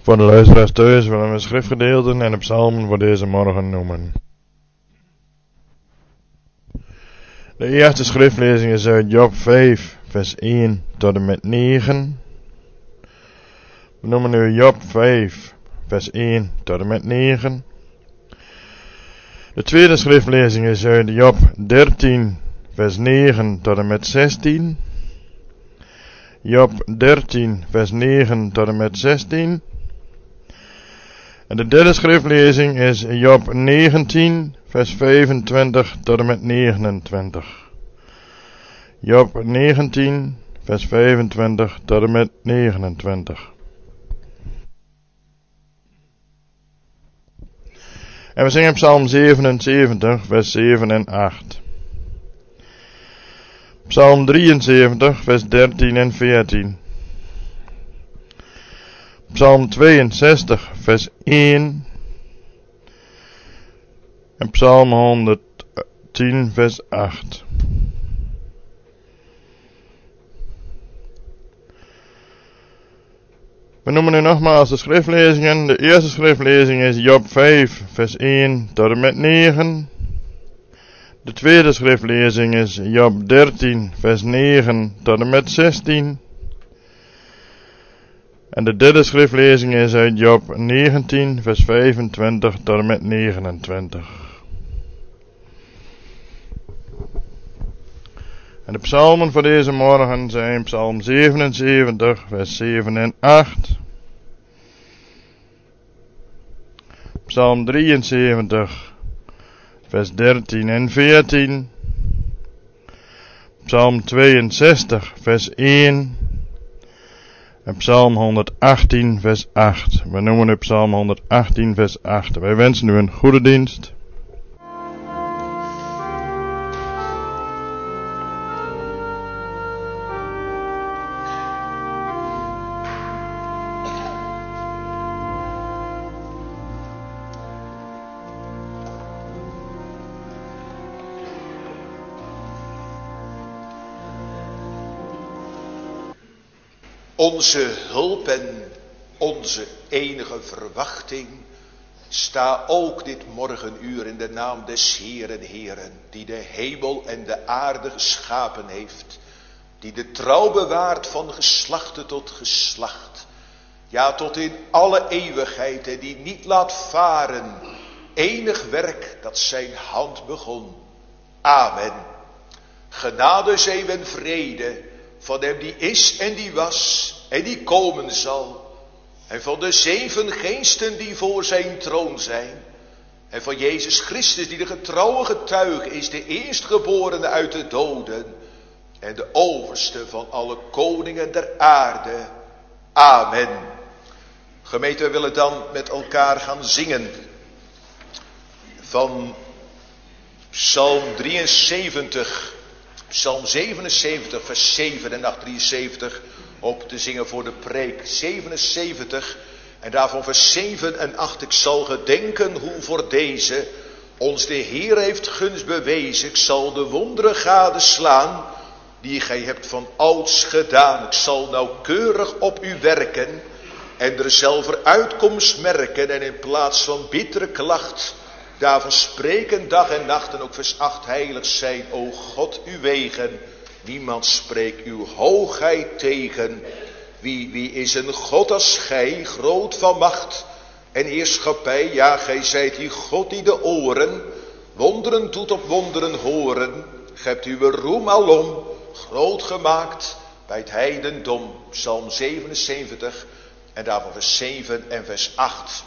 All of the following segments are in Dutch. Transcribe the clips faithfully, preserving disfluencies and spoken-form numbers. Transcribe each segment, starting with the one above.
Voor de luisteraars thuis willen we schriftgedeelten en de psalmen voor deze morgen noemen. De eerste schriftlezing is uit Job vijf, vers één tot en met negen. We noemen nu Job vijf, vers één tot en met negen. De tweede schriftlezing is uit Job dertien, vers negen tot en met zestien. Job dertien, vers negen tot en met zestien. En de derde schriftlezing is Job negentien, vers vijfentwintig tot en met negenentwintig. Job negentien, vers vijfentwintig tot en met negenentwintig. En we zingen Psalm zevenenzeventig, vers zeven en acht. Psalm drieënzeventig, vers dertien en veertien. Psalm tweeënzestig, vers één. En Psalm honderdtien, vers acht. We noemen nu nogmaals de schriftlezingen. De eerste schriftlezing is Job vijf, vers één tot en met negen. De tweede schriftlezing is Job dertien, vers negen tot en met zestien. En de derde schriftlezing is uit Job negentien, vers vijfentwintig tot en met negenentwintig. En de psalmen voor deze morgen zijn Psalm zevenenzeventig, vers zeven en acht. Psalm drieënzeventig, vers dertien en veertien. Psalm tweeënzestig, vers één. En Psalm honderdachttien, vers acht. We noemen nu Psalm honderdachttien, vers acht. Wij wensen u een goede dienst. Onze hulp en onze enige verwachting, sta ook dit morgenuur in de naam des Heeren Heeren, die de hemel en de aarde geschapen heeft, die de trouw bewaart van geslachte tot geslacht, ja tot in alle eeuwigheid, en die niet laat varen enig werk dat zijn hand begon. Amen. Genade zij en vrede van hem die is en die was en die komen zal. En van de zeven geesten die voor zijn troon zijn. En van Jezus Christus die de getrouwe getuige is, de eerstgeborene uit de doden. En de overste van alle koningen der aarde. Amen. Gemeente, we willen dan met elkaar gaan zingen. Van Psalm drieënzeventig. Psalm zevenenzeventig, vers zeven en acht, drieënzeventig, op te zingen voor de preek. zevenenzeventig, en daarvan vers zeven en acht. Ik zal gedenken hoe voor deze ons de Heer heeft gunst bewezen. Ik zal de wonderen gadeslaan die gij hebt van ouds gedaan. Ik zal nauwkeurig op u werken en er zelf uitkomst merken. En in plaats van bittere klacht daarvan spreken dag en nacht. En ook vers acht, heilig zijn, o God, uw wegen. Niemand spreekt uw hoogheid tegen. Wie, wie is een God als gij, groot van macht en heerschappij? Ja, gij zijt die God die de oren wonderen doet op wonderen horen. Gij hebt uw roem alom groot gemaakt bij het heidendom. Psalm zevenenzeventig, en daarvan vers zeven en vers acht.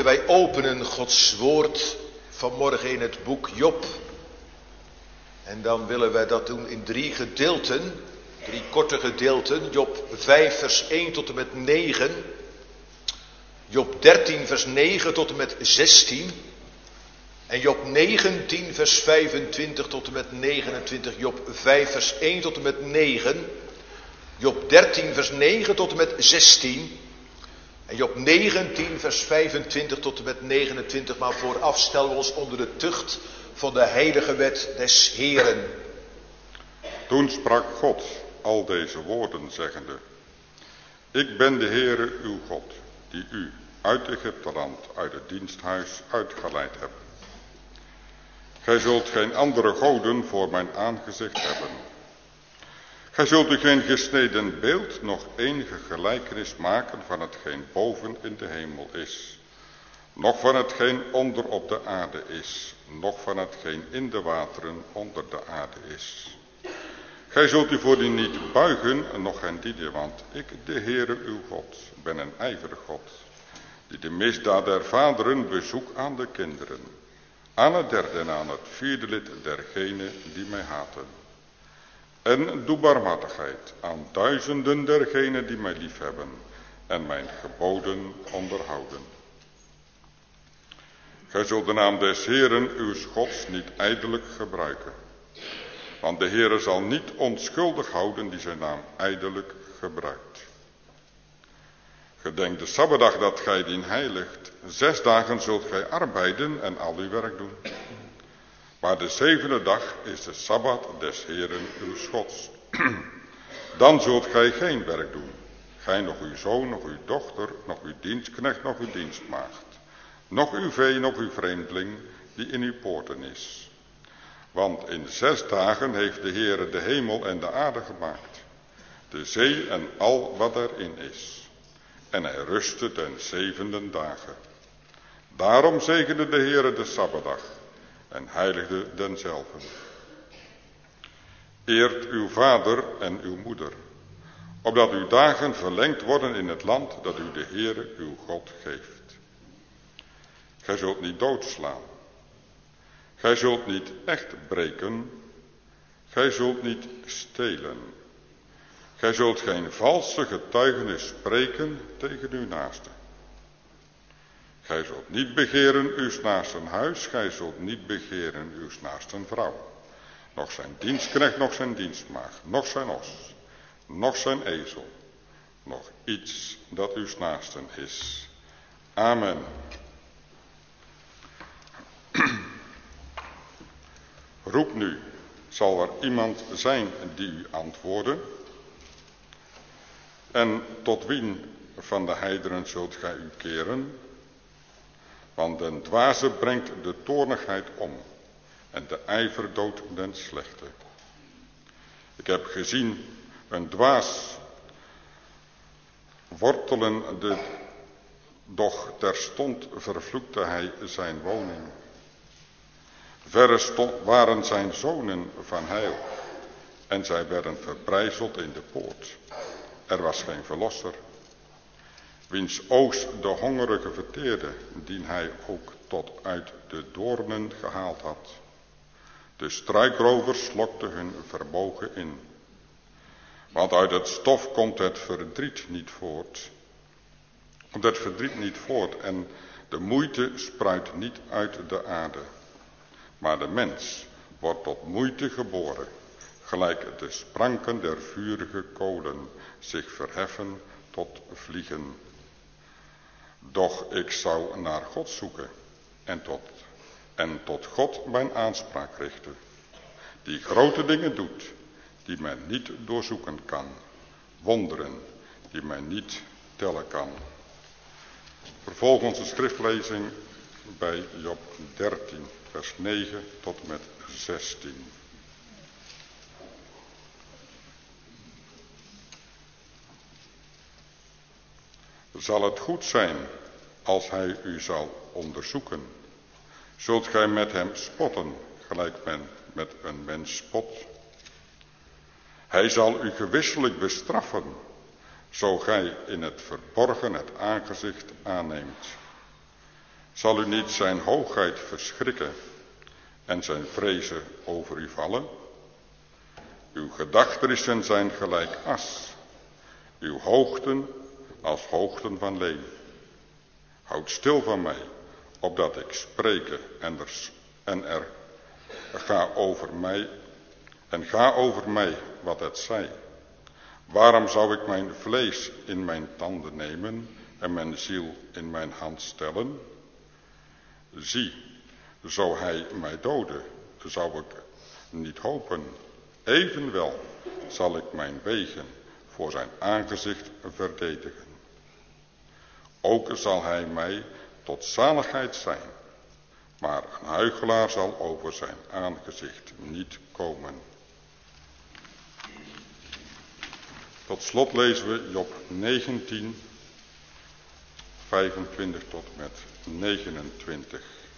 gemeente, wij openen Gods woord vanmorgen in het boek Job. En dan willen wij dat doen in drie gedeelten, drie korte gedeelten. Job vijf vers één tot en met negen. Job dertien vers negen tot en met zestien. En Job negentien vers vijfentwintig tot en met negenentwintig. Job vijf vers één tot en met negen. Job dertien vers negen tot en met zestien. En Job negentien vers vijfentwintig tot en met negenentwintig. Maar vooraf stellen we ons onder de tucht van de heilige wet des Heeren. Toen sprak God al deze woorden zeggende: Ik ben de Heere uw God, die u uit Egypteland, uit het diensthuis uitgeleid heb. Gij zult geen andere goden voor mijn aangezicht hebben. Gij zult u geen gesneden beeld, nog enige gelijkenis maken van hetgeen boven in de hemel is, noch van hetgeen onder op de aarde is, noch van hetgeen in de wateren onder de aarde is. Gij zult u voor die niet buigen, noch hen dienen, want ik, de Heere uw God, ben een ijverig God, die de misdaad der vaderen bezoek aan de kinderen, aan het derde en aan het vierde lid dergenen die mij haten. En doe barmhartigheid aan duizenden dergenen die mij liefhebben en mijn geboden onderhouden. Gij zult de naam des Heeren uws Gods niet ijdelijk gebruiken, want de Heere zal niet onschuldig houden die zijn naam ijdelijk gebruikt. Gedenk de Sabbatdag dat gij dien heiligt. Zes dagen zult gij arbeiden en al uw werk doen. Maar de zevende dag is de Sabbat des Heeren uws Gods. Dan zult gij geen werk doen. Gij, nog uw zoon, nog uw dochter, nog uw dienstknecht, nog uw dienstmaagd. Nog uw vee, nog uw vreemdeling, die in uw poorten is. Want in zes dagen heeft de Heere de hemel en de aarde gemaakt, de zee en al wat erin is. En hij rustte den zevende dagen. Daarom zegende de Heere de Sabbatdag en heiligde denzelven. Eert uw vader en uw moeder, opdat uw dagen verlengd worden in het land dat u de Heere uw God geeft. Gij zult niet doodslaan. Gij zult niet echt breken. Gij zult niet stelen. Gij zult geen valse getuigenis spreken tegen uw naaste. Gij zult niet begeren uws naasten huis, gij zult niet begeren uws naasten vrouw. Nog zijn dienstknecht, nog zijn dienstmaagd, nog zijn os, nog zijn ezel, nog iets dat uws naasten is. Amen. Roep nu, zal er iemand zijn die u antwoorden? En tot wien van de heidenen zult gij u keren? Want den dwaze brengt de toornigheid om, en de ijver doodt den slechte. Ik heb gezien een dwaas wortelen, de, doch terstond vervloekte hij zijn woning. Verre stond, waren zijn zonen van heil, en zij werden verbrijzeld in de poort. Er was geen verlosser. Wiens oogst de hongerige verteerde, dien hij ook tot uit de doornen gehaald had. De struikrovers slokten hun vermogen in. Want uit het stof komt het verdriet niet voort. Komt het verdriet niet voort en de moeite spruit niet uit de aarde. Maar de mens wordt tot moeite geboren, gelijk de spranken der vurige kolen zich verheffen tot vliegen. Doch ik zou naar God zoeken en tot, en tot God mijn aanspraak richten, die grote dingen doet, die men niet doorzoeken kan, wonderen die men niet tellen kan. Vervolgens de schriftlezing bij Job dertien, vers negen tot en met zestien. Zal het goed zijn als hij u zal onderzoeken? Zult gij met hem spotten, gelijk men met een mens spot? Hij zal u gewisselijk bestraffen, zo gij in het verborgen het aangezicht aanneemt. Zal u niet zijn hoogheid verschrikken en zijn vrezen over u vallen? Uw gedachterissen zijn gelijk as, uw hoogten als hoogten van leem. Houd stil van mij, opdat ik spreken en er, en er ga over mij en ga over mij wat het zij. Waarom zou ik mijn vlees in mijn tanden nemen en mijn ziel in mijn hand stellen? Zie, zo hij mij doodde, zou ik niet hopen. Evenwel zal ik mijn wegen voor zijn aangezicht verdedigen. Ook zal hij mij tot zaligheid zijn, maar een huichelaar zal over zijn aangezicht niet komen. Tot slot lezen we Job negentien, vijfentwintig tot en met negenentwintig.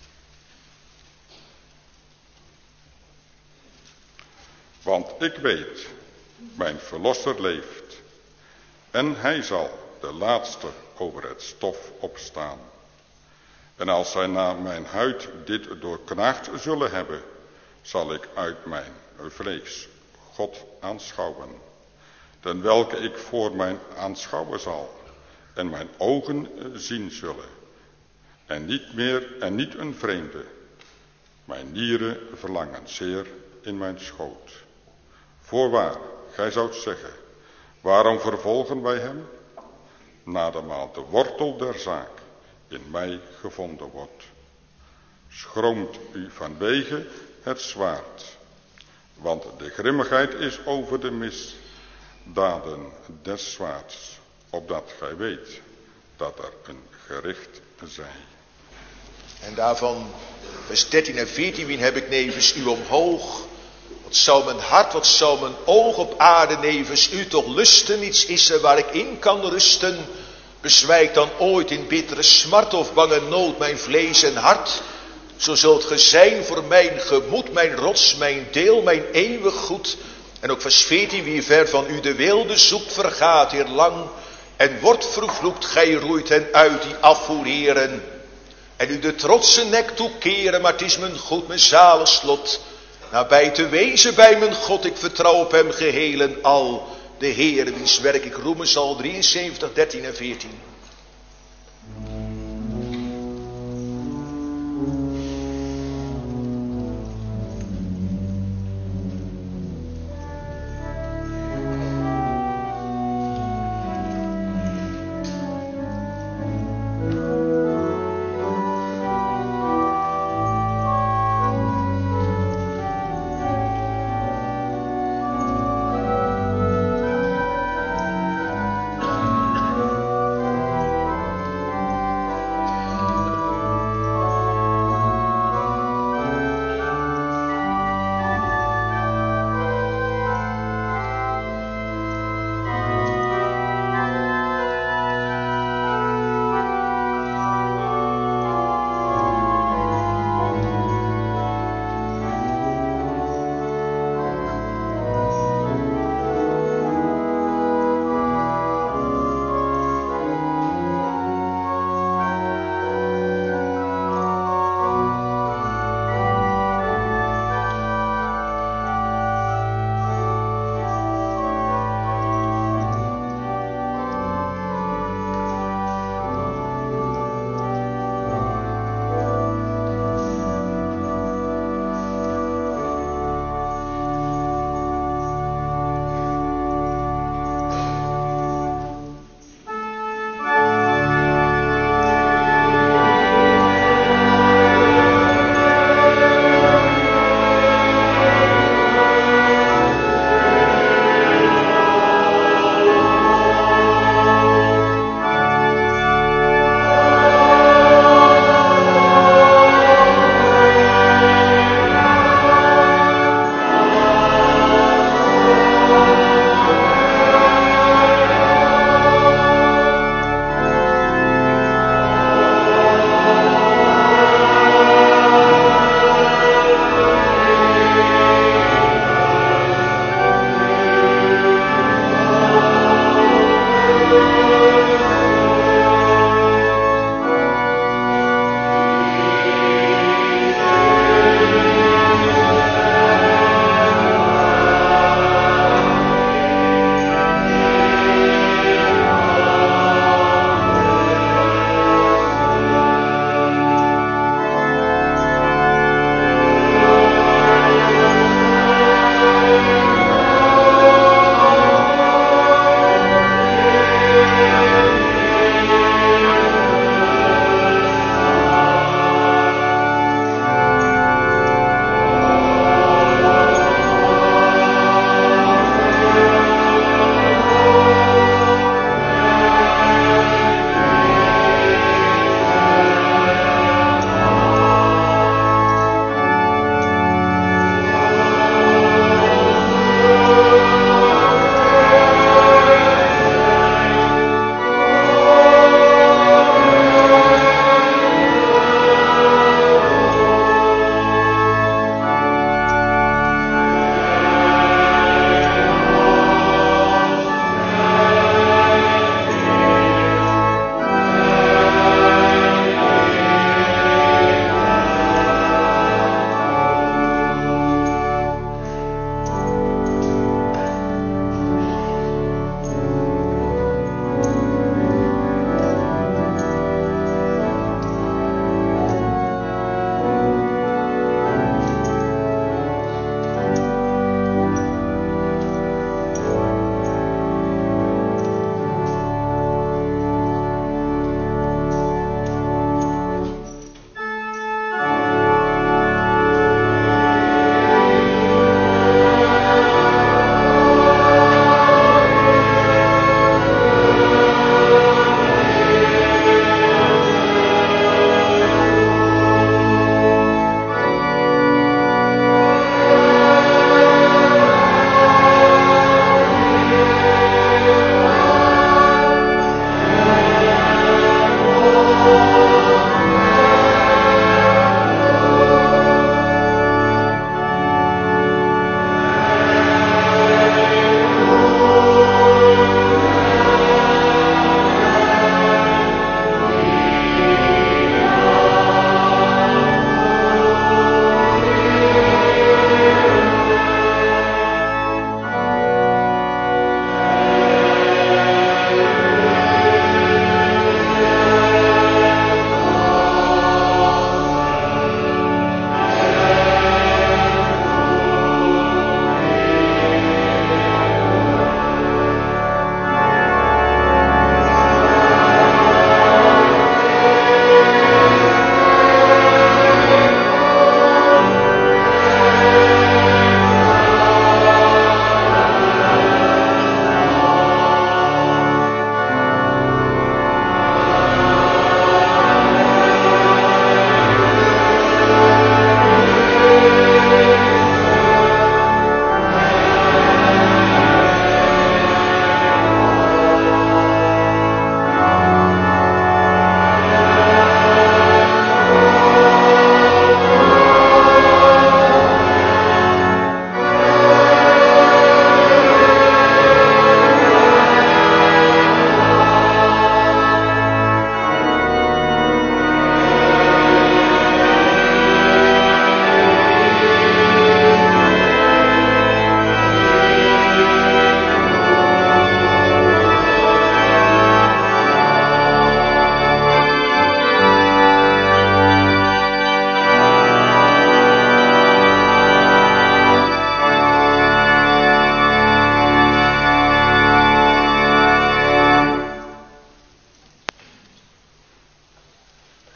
Want ik weet, mijn verlosser leeft, en hij zal de laatste over het stof opstaan. En als zij na mijn huid dit doorknaagd zullen hebben, zal ik uit mijn vlees God aanschouwen, ten welke ik voor mijn aanschouwen zal, en mijn ogen zien zullen, en niet meer en niet een vreemde. Mijn nieren verlangen zeer in mijn schoot. Voorwaar, gij zoudt zeggen, waarom vervolgen wij hem? Nadermaal de wortel der zaak in mij gevonden wordt. Schroomt u vanwege het zwaard, want de grimmigheid is over de misdaden des zwaards, opdat gij weet dat er een gericht zij. En daarvan vers dertien en veertien, wien heb ik nevens u omhoog? Wat zou mijn hart, wat zou mijn oog op aarde nevens u toch lusten? Iets is er waar ik in kan rusten. Bezwijk dan ooit in bittere smart of bange nood mijn vlees en hart. Zo zult ge zijn voor mijn gemoed, mijn rots, mijn deel, mijn eeuwig goed. En ook vers veertien, wie ver van u de wilde zoekt, vergaat hier lang. En wordt vervloekt, gij roeit hen uit die afvoerheren. En u de trotse nek toekeren, maar het is mijn goed, mijn zalig slot. Nabij te wezen bij mijn God, ik vertrouw op hem geheel en al. De Heer, wiens werk ik roemen zal, drieënzeventig, dertien en veertien.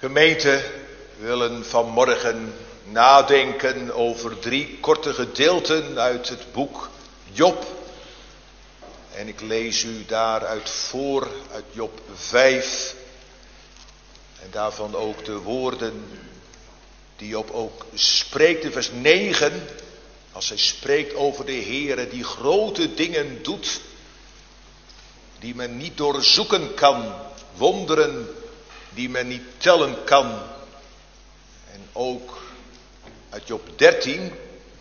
Gemeente, we willen vanmorgen nadenken over drie korte gedeelten uit het boek Job. En ik lees u daaruit voor, uit Job vijf. En daarvan ook de woorden die Job ook spreekt in vers negen. Als hij spreekt over de Heere die grote dingen doet, die men niet doorzoeken kan, wonderen die men niet tellen kan. En ook uit Job dertien,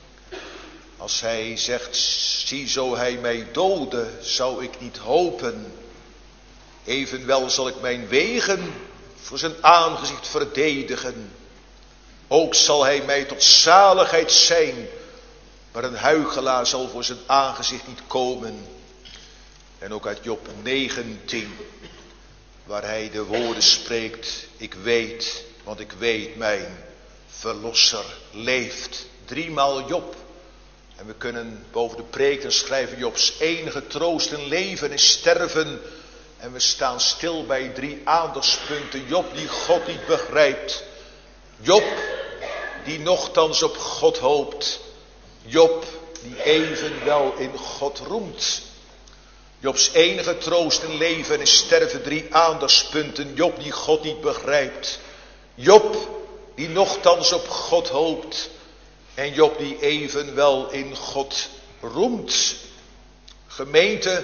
als hij zegt, zie zo hij mij doodde, zou ik niet hopen. Evenwel zal ik mijn wegen voor zijn aangezicht verdedigen. Ook zal hij mij tot zaligheid zijn, maar een huichelaar zal voor zijn aangezicht niet komen. En ook uit Job negentien, waar hij de woorden spreekt, ik weet, want ik weet, mijn verlosser leeft. Driemaal Job. En we kunnen boven de preek dan schrijven Jobs enige troost in leven en sterven. En we staan stil bij drie aandachtspunten. Job die God niet begrijpt. Job die nochtans op God hoopt. Job die evenwel in God roemt. Jobs enige troost in leven en sterven, drie aandachtspunten. Job die God niet begrijpt. Job die nochtans op God hoopt. En Job die evenwel in God roemt. Gemeente,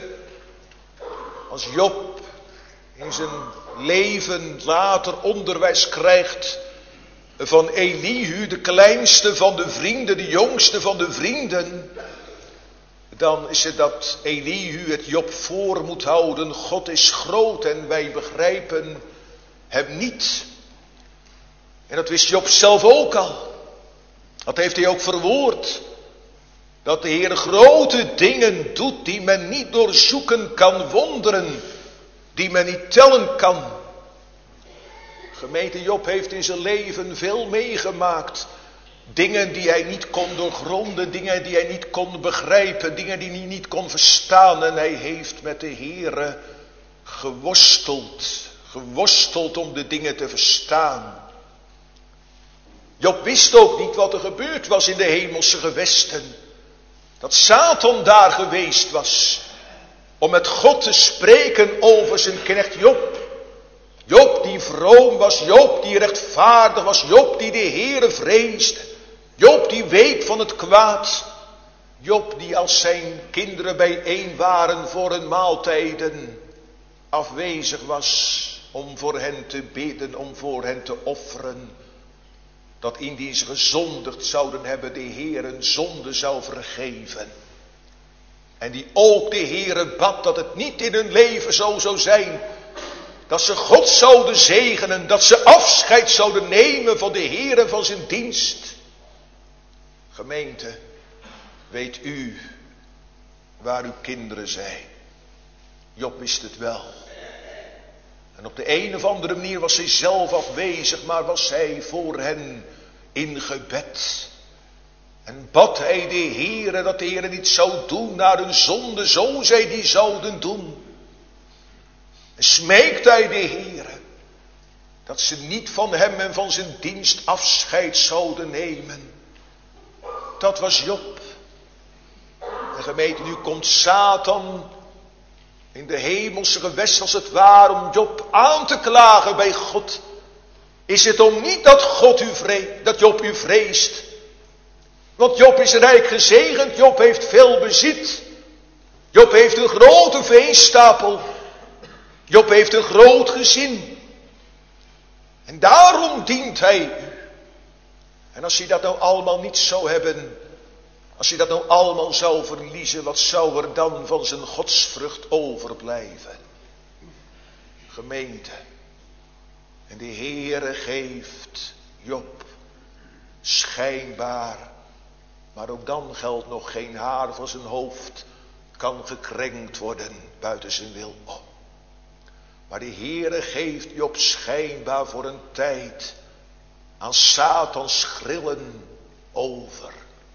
als Job in zijn leven later onderwijs krijgt van Elihu, de kleinste van de vrienden, de jongste van de vrienden, dan is het dat Elihu het Job voor moet houden. God is groot en wij begrijpen hem niet. En dat wist Job zelf ook al. Dat heeft hij ook verwoord. Dat de Heer grote dingen doet die men niet doorzoeken kan, wonderen die men niet tellen kan. Gemeente, Job heeft in zijn leven veel meegemaakt. Dingen die hij niet kon doorgronden, dingen die hij niet kon begrijpen, dingen die hij niet kon verstaan. En hij heeft met de Heere geworsteld, geworsteld om de dingen te verstaan. Job wist ook niet wat er gebeurd was in de hemelse gewesten. Dat Satan daar geweest was om met God te spreken over zijn knecht Job. Job die vroom was, Job die rechtvaardig was, Job die de Heere vreesde. Job die week van het kwaad. Job die als zijn kinderen bijeen waren voor hun maaltijden afwezig was om voor hen te bidden, om voor hen te offeren. Dat indien ze gezondigd zouden hebben, de Heer een zonde zou vergeven. En die ook de Heere bad dat het niet in hun leven zo zou zijn. Dat ze God zouden zegenen, dat ze afscheid zouden nemen van de Heer en van zijn dienst. Gemeente, weet u waar uw kinderen zijn? Job wist het wel. En op de een of andere manier was hij zelf afwezig, maar was hij voor hen in gebed. En bad hij de Heere dat de Heere niet zou doen naar hun zonde, zo zij die zouden doen. En smeekte hij de Heere dat ze niet van hem en van zijn dienst afscheid zouden nemen. Dat was Job. En gemeente, nu komt Satan in de hemelse gewest als het ware om Job aan te klagen bij God. Is het om niet dat God u vreest, dat Job u vreest? Want Job is rijk gezegend, Job heeft veel bezit. Job heeft een grote veenstapel. Job heeft een groot gezin. En daarom dient hij u. En als hij dat nou allemaal niet zou hebben, als hij dat nou allemaal zou verliezen, wat zou er dan van zijn godsvrucht overblijven? Gemeente. En de Heere geeft Job schijnbaar, maar ook dan geldt nog geen haar van zijn hoofd kan gekrenkt worden buiten zijn wil om. Maar de Heere geeft Job schijnbaar voor een tijd aan Satans grillen over.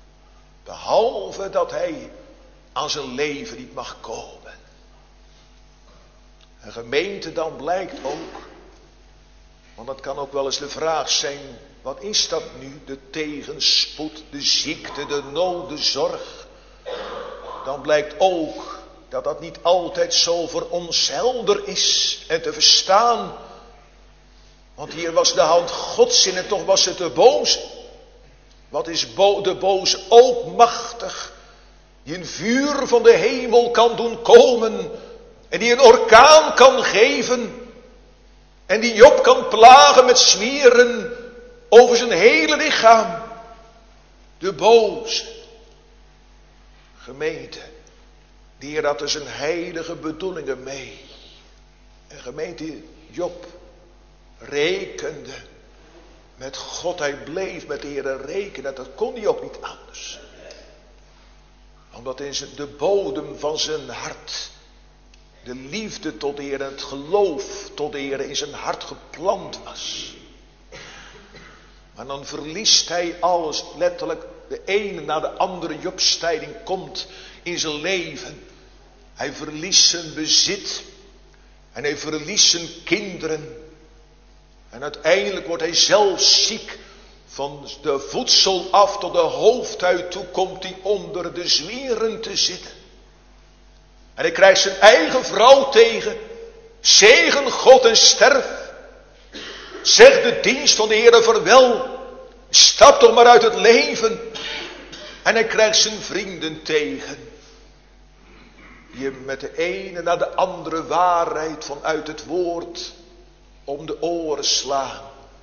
Behalve dat hij aan zijn leven niet mag komen. En gemeente, dan blijkt ook, Want dat kan ook wel eens de vraag zijn, wat is dat nu? De tegenspoed, de ziekte, de nood, de zorg. Dan blijkt ook dat dat niet altijd zo voor ons helder is en te verstaan. Want hier was de hand Gods in en toch was het de boze. Wat is bo- de boze ook machtig? Die een vuur van de hemel kan doen komen. En die een orkaan kan geven. En die Job kan plagen met zwieren over zijn hele lichaam. De boze. Gemeente. Die Heer had er zijn heilige bedoelingen mee. En gemeente Job rekende met God. Hij bleef met de Heer rekenen. Dat kon hij ook niet anders. Omdat in de bodem van zijn hart de liefde tot de Heer en het geloof tot de Heer in zijn hart geplant was. Maar dan verliest hij alles, letterlijk de ene na de andere Jobstijding komt in zijn leven. Hij verliest zijn bezit en hij verliest zijn kinderen. En uiteindelijk wordt hij zelf ziek. Van de voedsel af tot de hoofdhuid toe komt hij onder de zwieren te zitten. En hij krijgt zijn eigen vrouw tegen. Zegen God en sterf. Zeg de dienst van de Heere vaarwel. Stap toch maar uit het leven. En hij krijgt zijn vrienden tegen. Die hem met de ene naar de andere waarheid vanuit het woord om de oren slaan.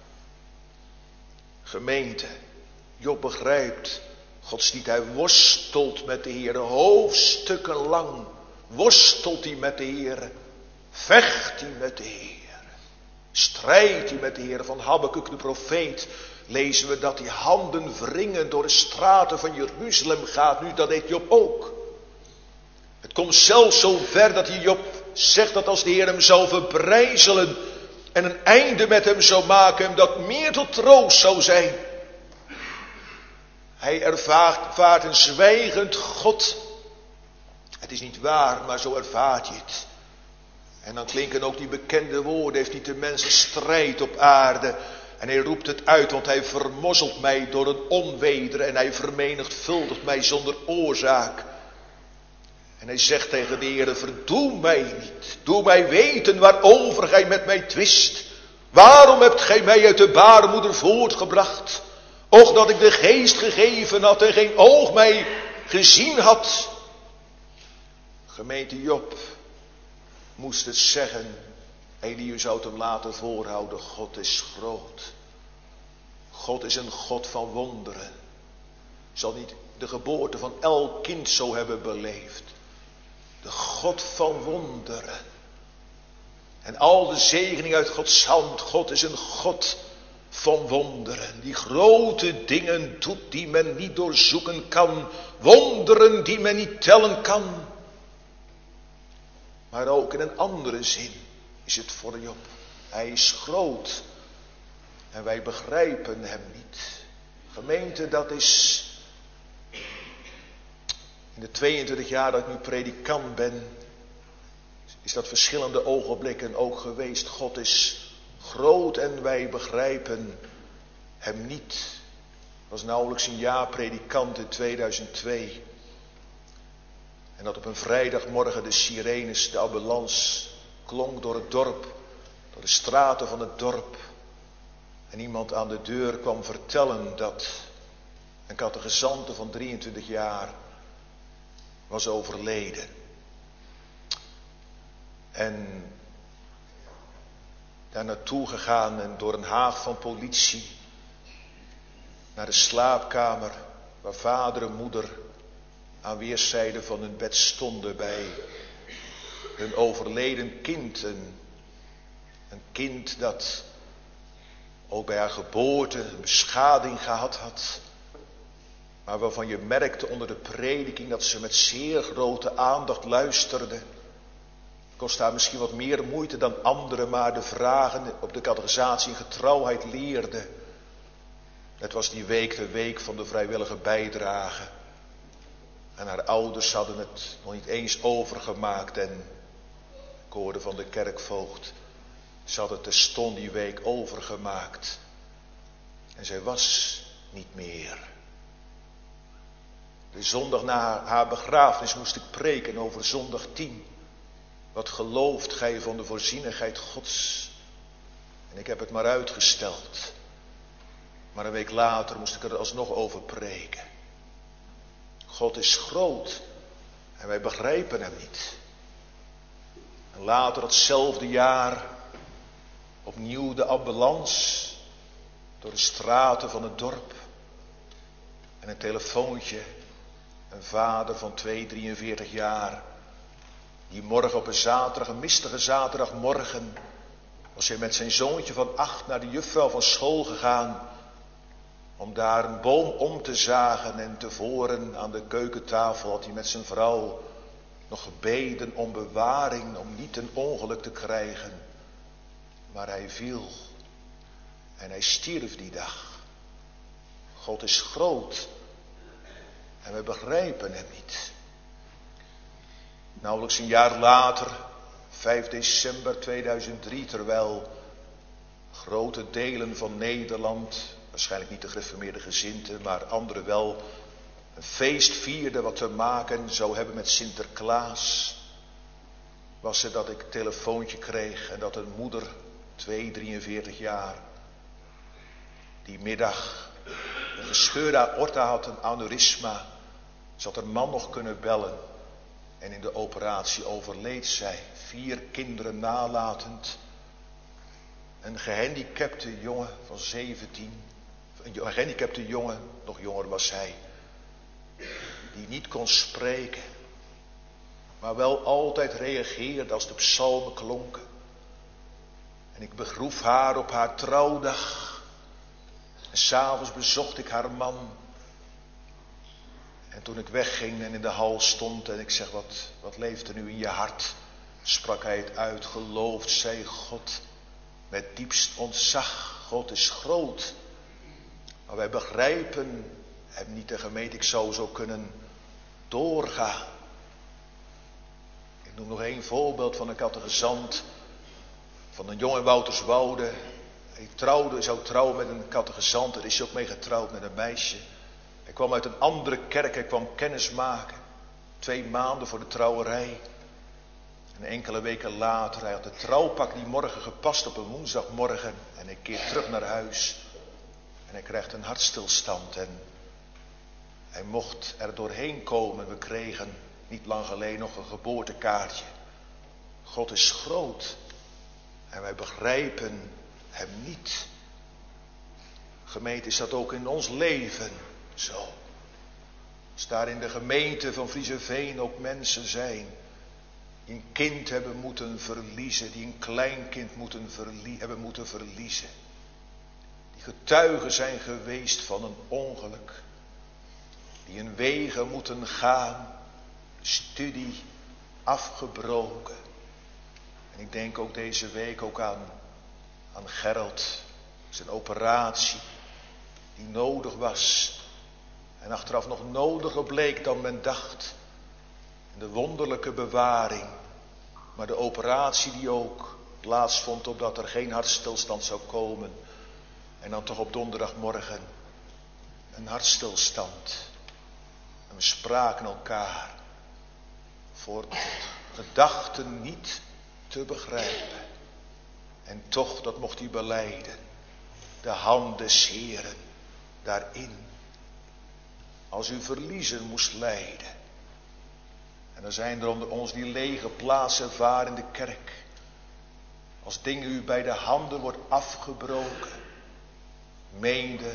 Gemeente, Job begrijpt, Gods niet, hij worstelt met de Heere, hoofdstukken lang, worstelt hij met de Heere, vecht hij met de Heere, strijdt hij met de Heere. Van Habakuk de profeet lezen we dat hij handen wringend door de straten van Jeruzalem gaat, nu dat deed Job ook. Het komt zelfs zo ver dat hij Job zegt dat als de Heer hem zou verbrijzelen en een einde met hem zou maken, hem dat meer tot troost zou zijn. Hij ervaart een zwijgend God. Het is niet waar, maar zo ervaart je het. En dan klinken ook die bekende woorden, heeft niet de mens een strijd op aarde. En hij roept het uit, want hij vermozzelt mij door een onweder en hij vermenigvuldigt mij zonder oorzaak. En hij zegt tegen de Heere, verdoe mij niet. Doe mij weten waarover gij met mij twist. Waarom hebt gij mij uit de baarmoeder voortgebracht? Och dat ik de geest gegeven had en geen oog mij gezien had. Gemeente Job moest het zeggen. Elihu zou het hem laten voorhouden. God is groot. God is een God van wonderen. Zal niet de geboorte van elk kind zo hebben beleefd. De God van wonderen. En al de zegening uit Gods hand. God is een God van wonderen. Die grote dingen doet die men niet doorzoeken kan. Wonderen die men niet tellen kan. Maar ook in een andere zin is het voor Job. Hij is groot. En wij begrijpen hem niet. Gemeente, dat is in de tweeëntwintig jaar dat ik nu predikant ben, is dat verschillende ogenblikken ook geweest. God is groot en wij begrijpen hem niet. Ik was nauwelijks een jaar predikant in tweeduizend twee. En dat op een vrijdagmorgen de sirenes, de ambulance, klonk door het dorp, door de straten van het dorp. En iemand aan de deur kwam vertellen dat een catechizante van drieëntwintig jaar was overleden. En daar naartoe gegaan en door een haag van politie naar de slaapkamer waar vader en moeder aan weerszijden van hun bed stonden bij hun overleden kind. Een, een kind dat ook bij haar geboorte een beschading gehad had. Maar waarvan je merkte onder de prediking dat ze met zeer grote aandacht luisterde. Het kost haar misschien wat meer moeite dan anderen, maar de vragen op de catechisatie in getrouwheid leerde. Het was die week de week van de vrijwillige bijdrage. En haar ouders hadden het nog niet eens overgemaakt. En ik hoorde van de kerkvoogd Ze had het terstond die week overgemaakt. En zij was niet meer. De zondag na haar begrafenis moest ik preken over zondag tien. Wat gelooft gij van de voorzienigheid Gods? En ik heb het maar uitgesteld. Maar een week later moest ik er alsnog over preken. God is groot en wij begrijpen hem niet. En later datzelfde jaar opnieuw de ambulance door de straten van het dorp. En een telefoontje, een vader van twee, drieënveertig jaar, die morgen op een zaterdag, een mistige zaterdagmorgen, was hij met zijn zoontje van acht naar de juffrouw van school gegaan, om daar een boom om te zagen. En tevoren aan de keukentafel had hij met zijn vrouw nog gebeden om bewaring, om niet een ongeluk te krijgen. Maar hij viel en hij stierf die dag. God is groot en we begrijpen hem niet. Nauwelijks een jaar later, vijf december tweeduizend drie, terwijl grote delen van Nederland, waarschijnlijk niet de gereformeerde gezinten, maar anderen wel, een feest vierden wat te maken zou hebben met Sinterklaas, was er dat ik een telefoontje kreeg en dat een moeder, twee, drieënveertig jaar, die middag een gescheurde aorta had, een aneurysma. Ze had haar man nog kunnen bellen en in de operatie overleed zij, vier kinderen nalatend. Een gehandicapte jongen van zeventien, een gehandicapte jongen, nog jonger was hij, die niet kon spreken, maar wel altijd reageerde als de psalmen klonken. En ik begroef haar op haar trouwdag. En 's avonds bezocht ik haar man. En toen ik wegging en in de hal stond en ik zeg, wat, wat leeft er nu in je hart? Sprak hij het uit, geloofd zij God met diepst ontzag. God is groot. Maar wij begrijpen hem niet, de gemeente. Ik zou zo kunnen doorgaan. Ik noem nog één voorbeeld van een catechizant. Van een jongen in Wouterswoude. Hij trouwde, zou trouwen met een catechizant. Daar is hij ook mee getrouwd met een meisje. Hij kwam uit een andere kerk. Hij kwam kennis maken. Twee maanden voor de trouwerij. En enkele weken later, hij had de trouwpak die morgen gepast op een woensdagmorgen. En hij keert terug naar huis. En hij krijgt een hartstilstand. En hij mocht er doorheen komen. We kregen niet lang geleden nog een geboortekaartje. God is groot. En wij begrijpen hem niet. Gemeente, is dat ook in ons leven zo? Als daar in de gemeente van Vriezeveen ook mensen zijn die een kind hebben moeten verliezen, die een kleinkind moeten verlie- hebben moeten verliezen, die getuigen zijn geweest van een ongeluk, die een wegen moeten gaan, studie afgebroken. En ik denk ook deze week ook aan, aan Gerald, zijn operatie die nodig was en achteraf nog nodiger bleek dan men dacht. En de wonderlijke bewaring, maar de operatie die ook plaatsvond opdat er geen hartstilstand zou komen. En dan toch op donderdagmorgen een hartstilstand. En we spraken elkaar voor gedachten niet te begrijpen. En toch, dat mocht hij belijden, de hand des Heeren daarin. Als u verliezen moest lijden. En er zijn er onder ons die lege plaatsen ervaren in de kerk. Als dingen u bij de handen wordt afgebroken. Meende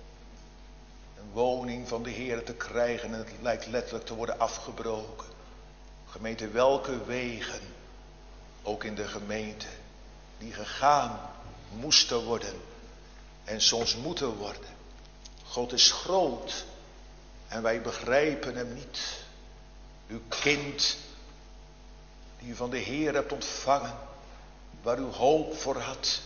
een woning van de Heer te krijgen en het lijkt letterlijk te worden afgebroken. Gemeente, welke wegen, ook in de gemeente, die gegaan moesten worden en soms moeten worden. God is groot en wij begrijpen hem niet. Uw kind die u van de Heer hebt ontvangen, waar u hoop voor had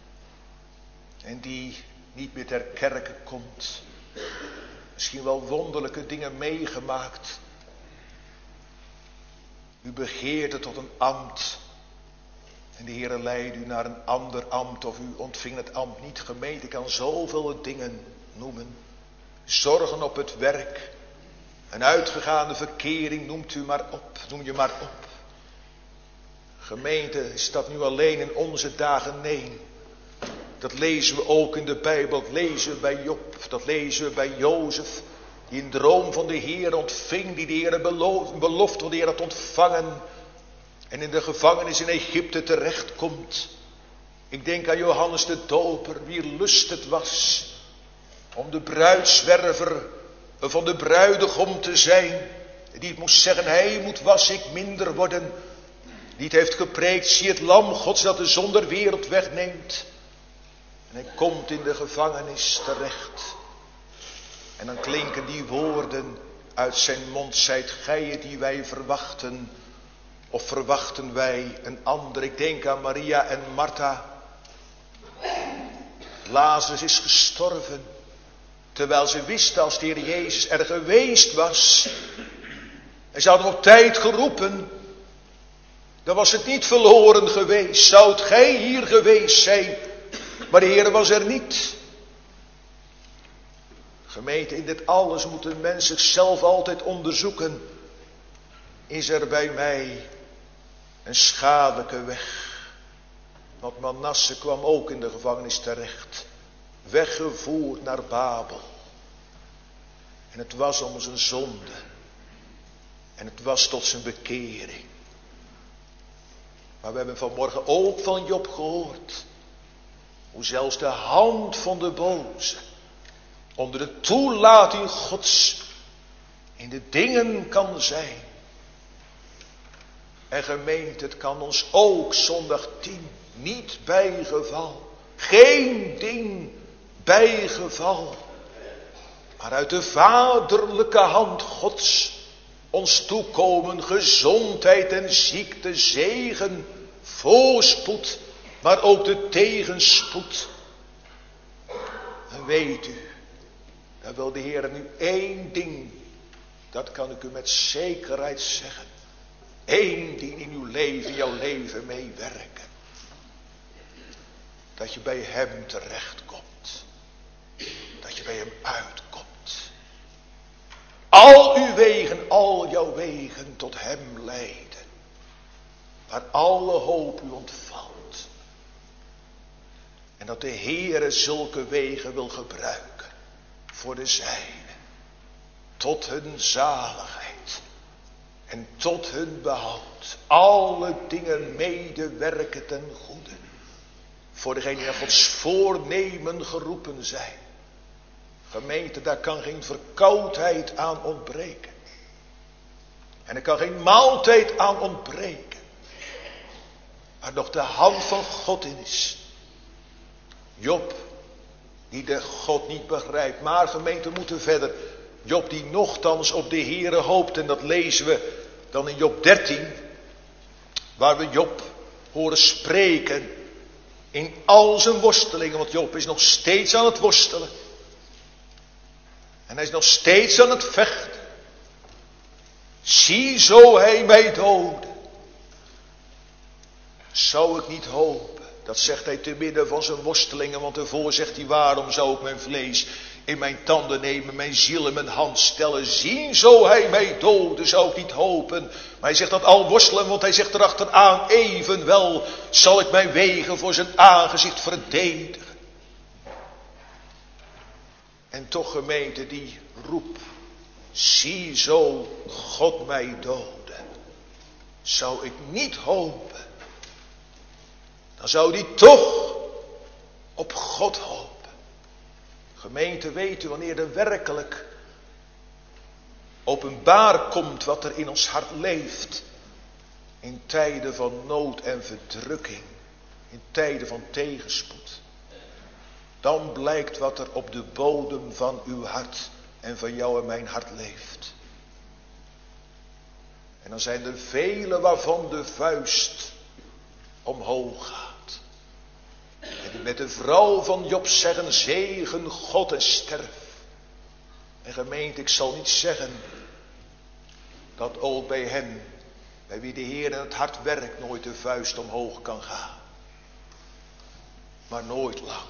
en die niet meer ter kerke komt. Misschien wel wonderlijke dingen meegemaakt. U begeerde tot een ambt. En de Heere leidt u naar een ander ambt of u ontving het ambt niet. Gemeente kan zoveel dingen noemen. Zorgen op het werk. Een uitgegaande verkering noemt u maar op. Noem je maar op. Gemeente, is dat nu alleen in onze dagen? Nee. Dat lezen we ook in de Bijbel. Dat lezen we bij Job. Dat lezen we bij Jozef. Die een droom van de Heer ontving. Die de Heer belooft, belofte van de Heer had ontvangen. En in de gevangenis in Egypte terechtkomt. Ik denk aan Johannes de Doper. Wie lust het was om de bruidswerver van de bruidegom te zijn. Die het moest zeggen, hij moet was, ik minder worden. Die het heeft gepreekt, zie het lam Gods dat de zonde wereld wegneemt. En hij komt in de gevangenis terecht. En dan klinken die woorden uit zijn mond. Zijt gij het die wij verwachten? Of verwachten wij een ander? Ik denk aan Maria en Martha. Lazarus is gestorven. Terwijl ze wisten als de Heer Jezus er geweest was. En ze hadden hem op tijd geroepen. Dan was het niet verloren geweest. Zoudt gij hier geweest zijn? Maar de Heer was er niet. Gemeente, in dit alles moet een mens zichzelf altijd onderzoeken. Is er bij mij een schadelijke weg? Want Manasse kwam ook in de gevangenis terecht. Weggevoerd naar Babel. En het was om zijn zonde. En het was tot zijn bekering. Maar we hebben vanmorgen ook van Job gehoord. Hoe zelfs de hand van de boze onder de toelating Gods in de dingen kan zijn. En gemeente, het kan ons ook zondag tien niet bijgeval. Geen ding bijgeval. Maar uit de vaderlijke hand Gods ons toekomen gezondheid en ziekte, zegen, voorspoed, maar ook de tegenspoed. En weet u, dan wil de Heer nu één ding, dat kan ik u met zekerheid zeggen. Eén ding in uw leven, jouw leven meewerken. Dat je bij hem terechtkomt. Dat je bij hem uitkomt. Al uw wegen, al jouw wegen tot hem leiden. Waar alle hoop u ontvalt. En dat de Heere zulke wegen wil gebruiken. Voor de zijnen. Tot hun zaligheid. En tot hun behoud. Alle dingen medewerken ten goede. Voor degenen die naar Gods voornemen geroepen zijn. Gemeente, daar kan geen verkoudheid aan ontbreken. En er kan geen maaltijd aan ontbreken. Waar nog de hand van God in is. Job, die de God niet begrijpt. Maar gemeente, we moeten verder. Job die nochtans op de Heere hoopt. En dat lezen we dan in Job dertien. Waar we Job horen spreken. In al zijn worstelingen. Want Job is nog steeds aan het worstelen. En hij is nog steeds aan het vechten. Zie zo hij mij doden. Zou ik niet hopen. Dat zegt hij te midden van zijn worstelingen. Want ervoor zegt hij, waarom zou ik mijn vlees in mijn tanden nemen, mijn ziel in mijn hand stellen. Zien zo hij mij doden, zou ik niet hopen. Maar hij zegt dat al worstelen, want hij zegt erachteraan, evenwel zal ik mijn wegen voor zijn aangezicht verdedigen. En toch gemeente, die roep, zie zo God mij doden. Zou ik niet hopen. Dan zou die toch op God hopen. Gemeente, weet u wanneer er werkelijk openbaar komt wat er in ons hart leeft. In tijden van nood en verdrukking. In tijden van tegenspoed. Dan blijkt wat er op de bodem van uw hart en van jou en mijn hart leeft. En dan zijn er velen waarvan de vuist omhoog gaat. En die met de vrouw van Job zeggen, zegen God en sterf. En gemeente, ik zal niet zeggen dat ook bij hen bij wie de Heer in het hart werkt nooit de vuist omhoog kan gaan. Maar nooit lang.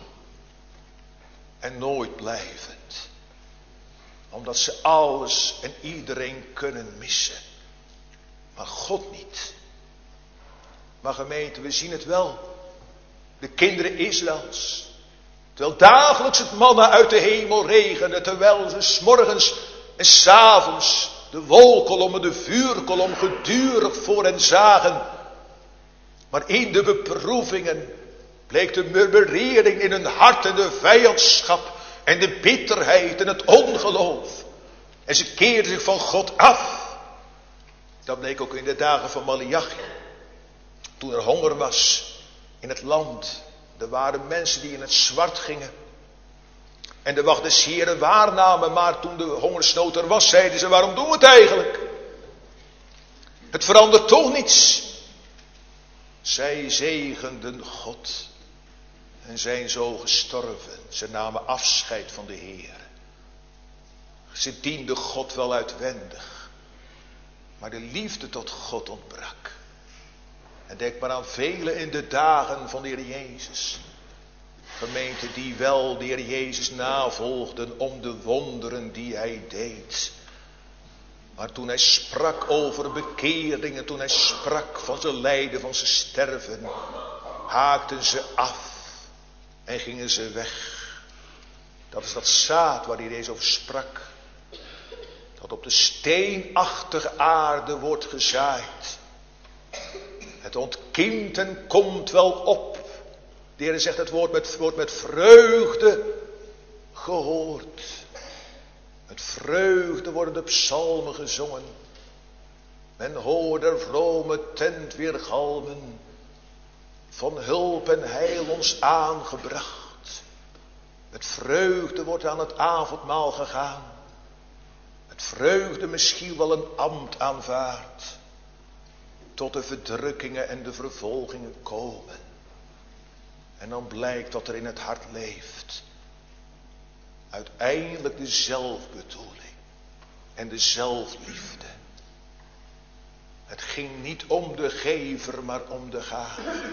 En nooit blijvend. Omdat ze alles en iedereen kunnen missen. Maar God niet. Maar gemeente, we zien het wel. De kinderen Israëls. Terwijl dagelijks het manna uit de hemel regende. Terwijl ze 's morgens en 's avonds de wolkolom en de vuurkolom gedurig voor hen zagen. Maar in de beproevingen bleek de murmurering in hun hart en de vijandschap en de bitterheid en het ongeloof. En ze keerden zich van God af. Dat bleek ook in de dagen van Maleachi. Toen er honger was in het land. Er waren mensen die in het zwart gingen. En de wacht des Heren waarnamen. Maar toen de hongersnood er was, zeiden ze, waarom doen we het eigenlijk? Het verandert toch niets. Zij zegenden God. En zijn zo gestorven. Ze namen afscheid van de Heer. Ze dienden God wel uitwendig. Maar de liefde tot God ontbrak. En denk maar aan velen in de dagen van de Heer Jezus. Gemeente die wel de Heer Jezus navolgden om de wonderen die hij deed. Maar toen hij sprak over bekeringen, toen hij sprak van zijn lijden, van zijn sterven, haakten ze af en gingen ze weg. Dat is dat zaad waar hij deze over sprak. Dat op de steenachtige aarde wordt gezaaid. Het ontkiemt en komt wel op. De Heer zegt, het wordt met, wordt met vreugde gehoord. Met vreugde worden de psalmen gezongen. Men hoort er vrome tent weergalmen. Van hulp en heil ons aangebracht. Met vreugde wordt aan het avondmaal gegaan. Met vreugde misschien wel een ambt aanvaard. Tot de verdrukkingen en de vervolgingen komen. En dan blijkt dat er in het hart leeft. Uiteindelijk de zelfbedoeling. En de zelfliefde. Het ging niet om de gever, maar om de gave.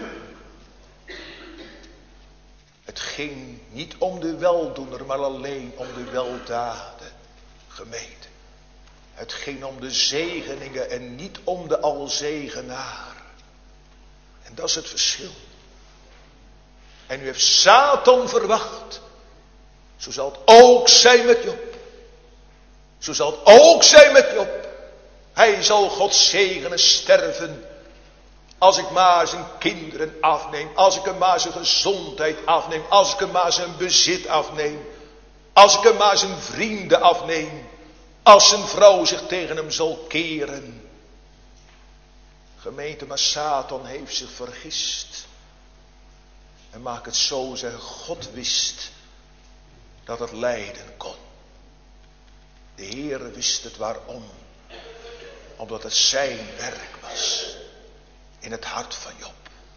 Het ging niet om de weldoener, maar alleen om de weldaden. Gemeente. Het ging om de zegeningen en niet om de alzegenaar. En dat is het verschil. En u heeft Satan verwacht. Zo zal het ook zijn met Job. Zo zal het ook zijn met Job. Hij zal God zegenen sterven. Als ik maar zijn kinderen afneem. Als ik hem maar zijn gezondheid afneem. Als ik hem maar zijn bezit afneem. Als ik hem maar zijn vrienden afneem. Als zijn vrouw zich tegen hem zal keren. Gemeente, maar Satan heeft zich vergist. En maak het zo zeggen, God wist dat het lijden kon. De Heer wist het waarom. Omdat het zijn werk was. In het hart van Job.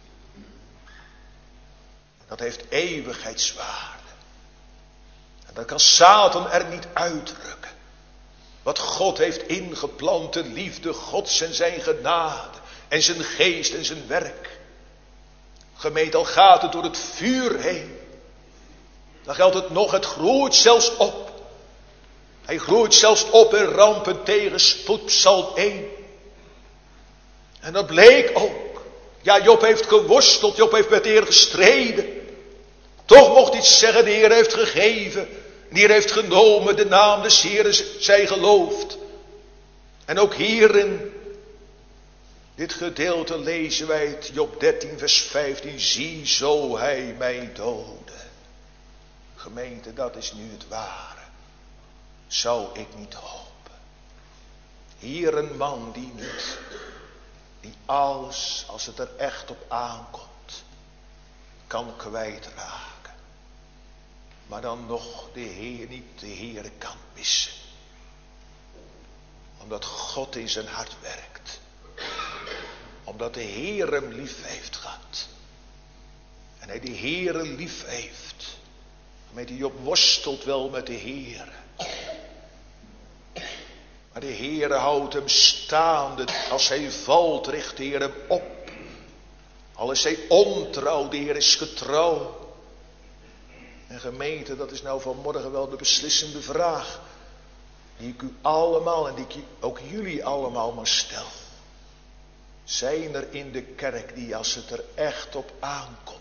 Dat heeft eeuwigheidswaarde. En dat kan Satan er niet uitdrukken. Wat God heeft ingeplant, de liefde Gods en zijn genade. En zijn geest en zijn werk. Gemeente, al gaat het door het vuur heen. Dan geldt het nog, het groeit zelfs op. Hij groeit zelfs op in rampen tegenspoed, Psalm één. En dat bleek ook. Ja, Job heeft geworsteld, Job heeft met de Heer gestreden. Toch mocht iets zeggen, de Heer heeft gegeven. De Heer heeft genomen, de naam des Heeren zij geloofd. En ook hierin, dit gedeelte lezen wij het, Job dertien vers vijftien. Zie zo hij mij doodde. Gemeente, dat is nu het ware. Zou ik niet hopen. Hier een man die niet, die alles, als het er echt op aankomt, kan kwijtraken. Maar dan nog de Heer niet de Heer kan missen. Omdat God in zijn hart werkt. Omdat de Heer hem lief heeft gehad. En hij de Heer lief heeft. Met die Job worstelt wel met de Heer. Maar de Heere houdt hem staande. Als hij valt, richt de Heer hem op. Al is hij ontrouw, de Heer is getrouw. En gemeente, dat is nou vanmorgen wel de beslissende vraag. Die ik u allemaal en die ik ook jullie allemaal maar stel. Zijn er in de kerk die, als het er echt op aankomt.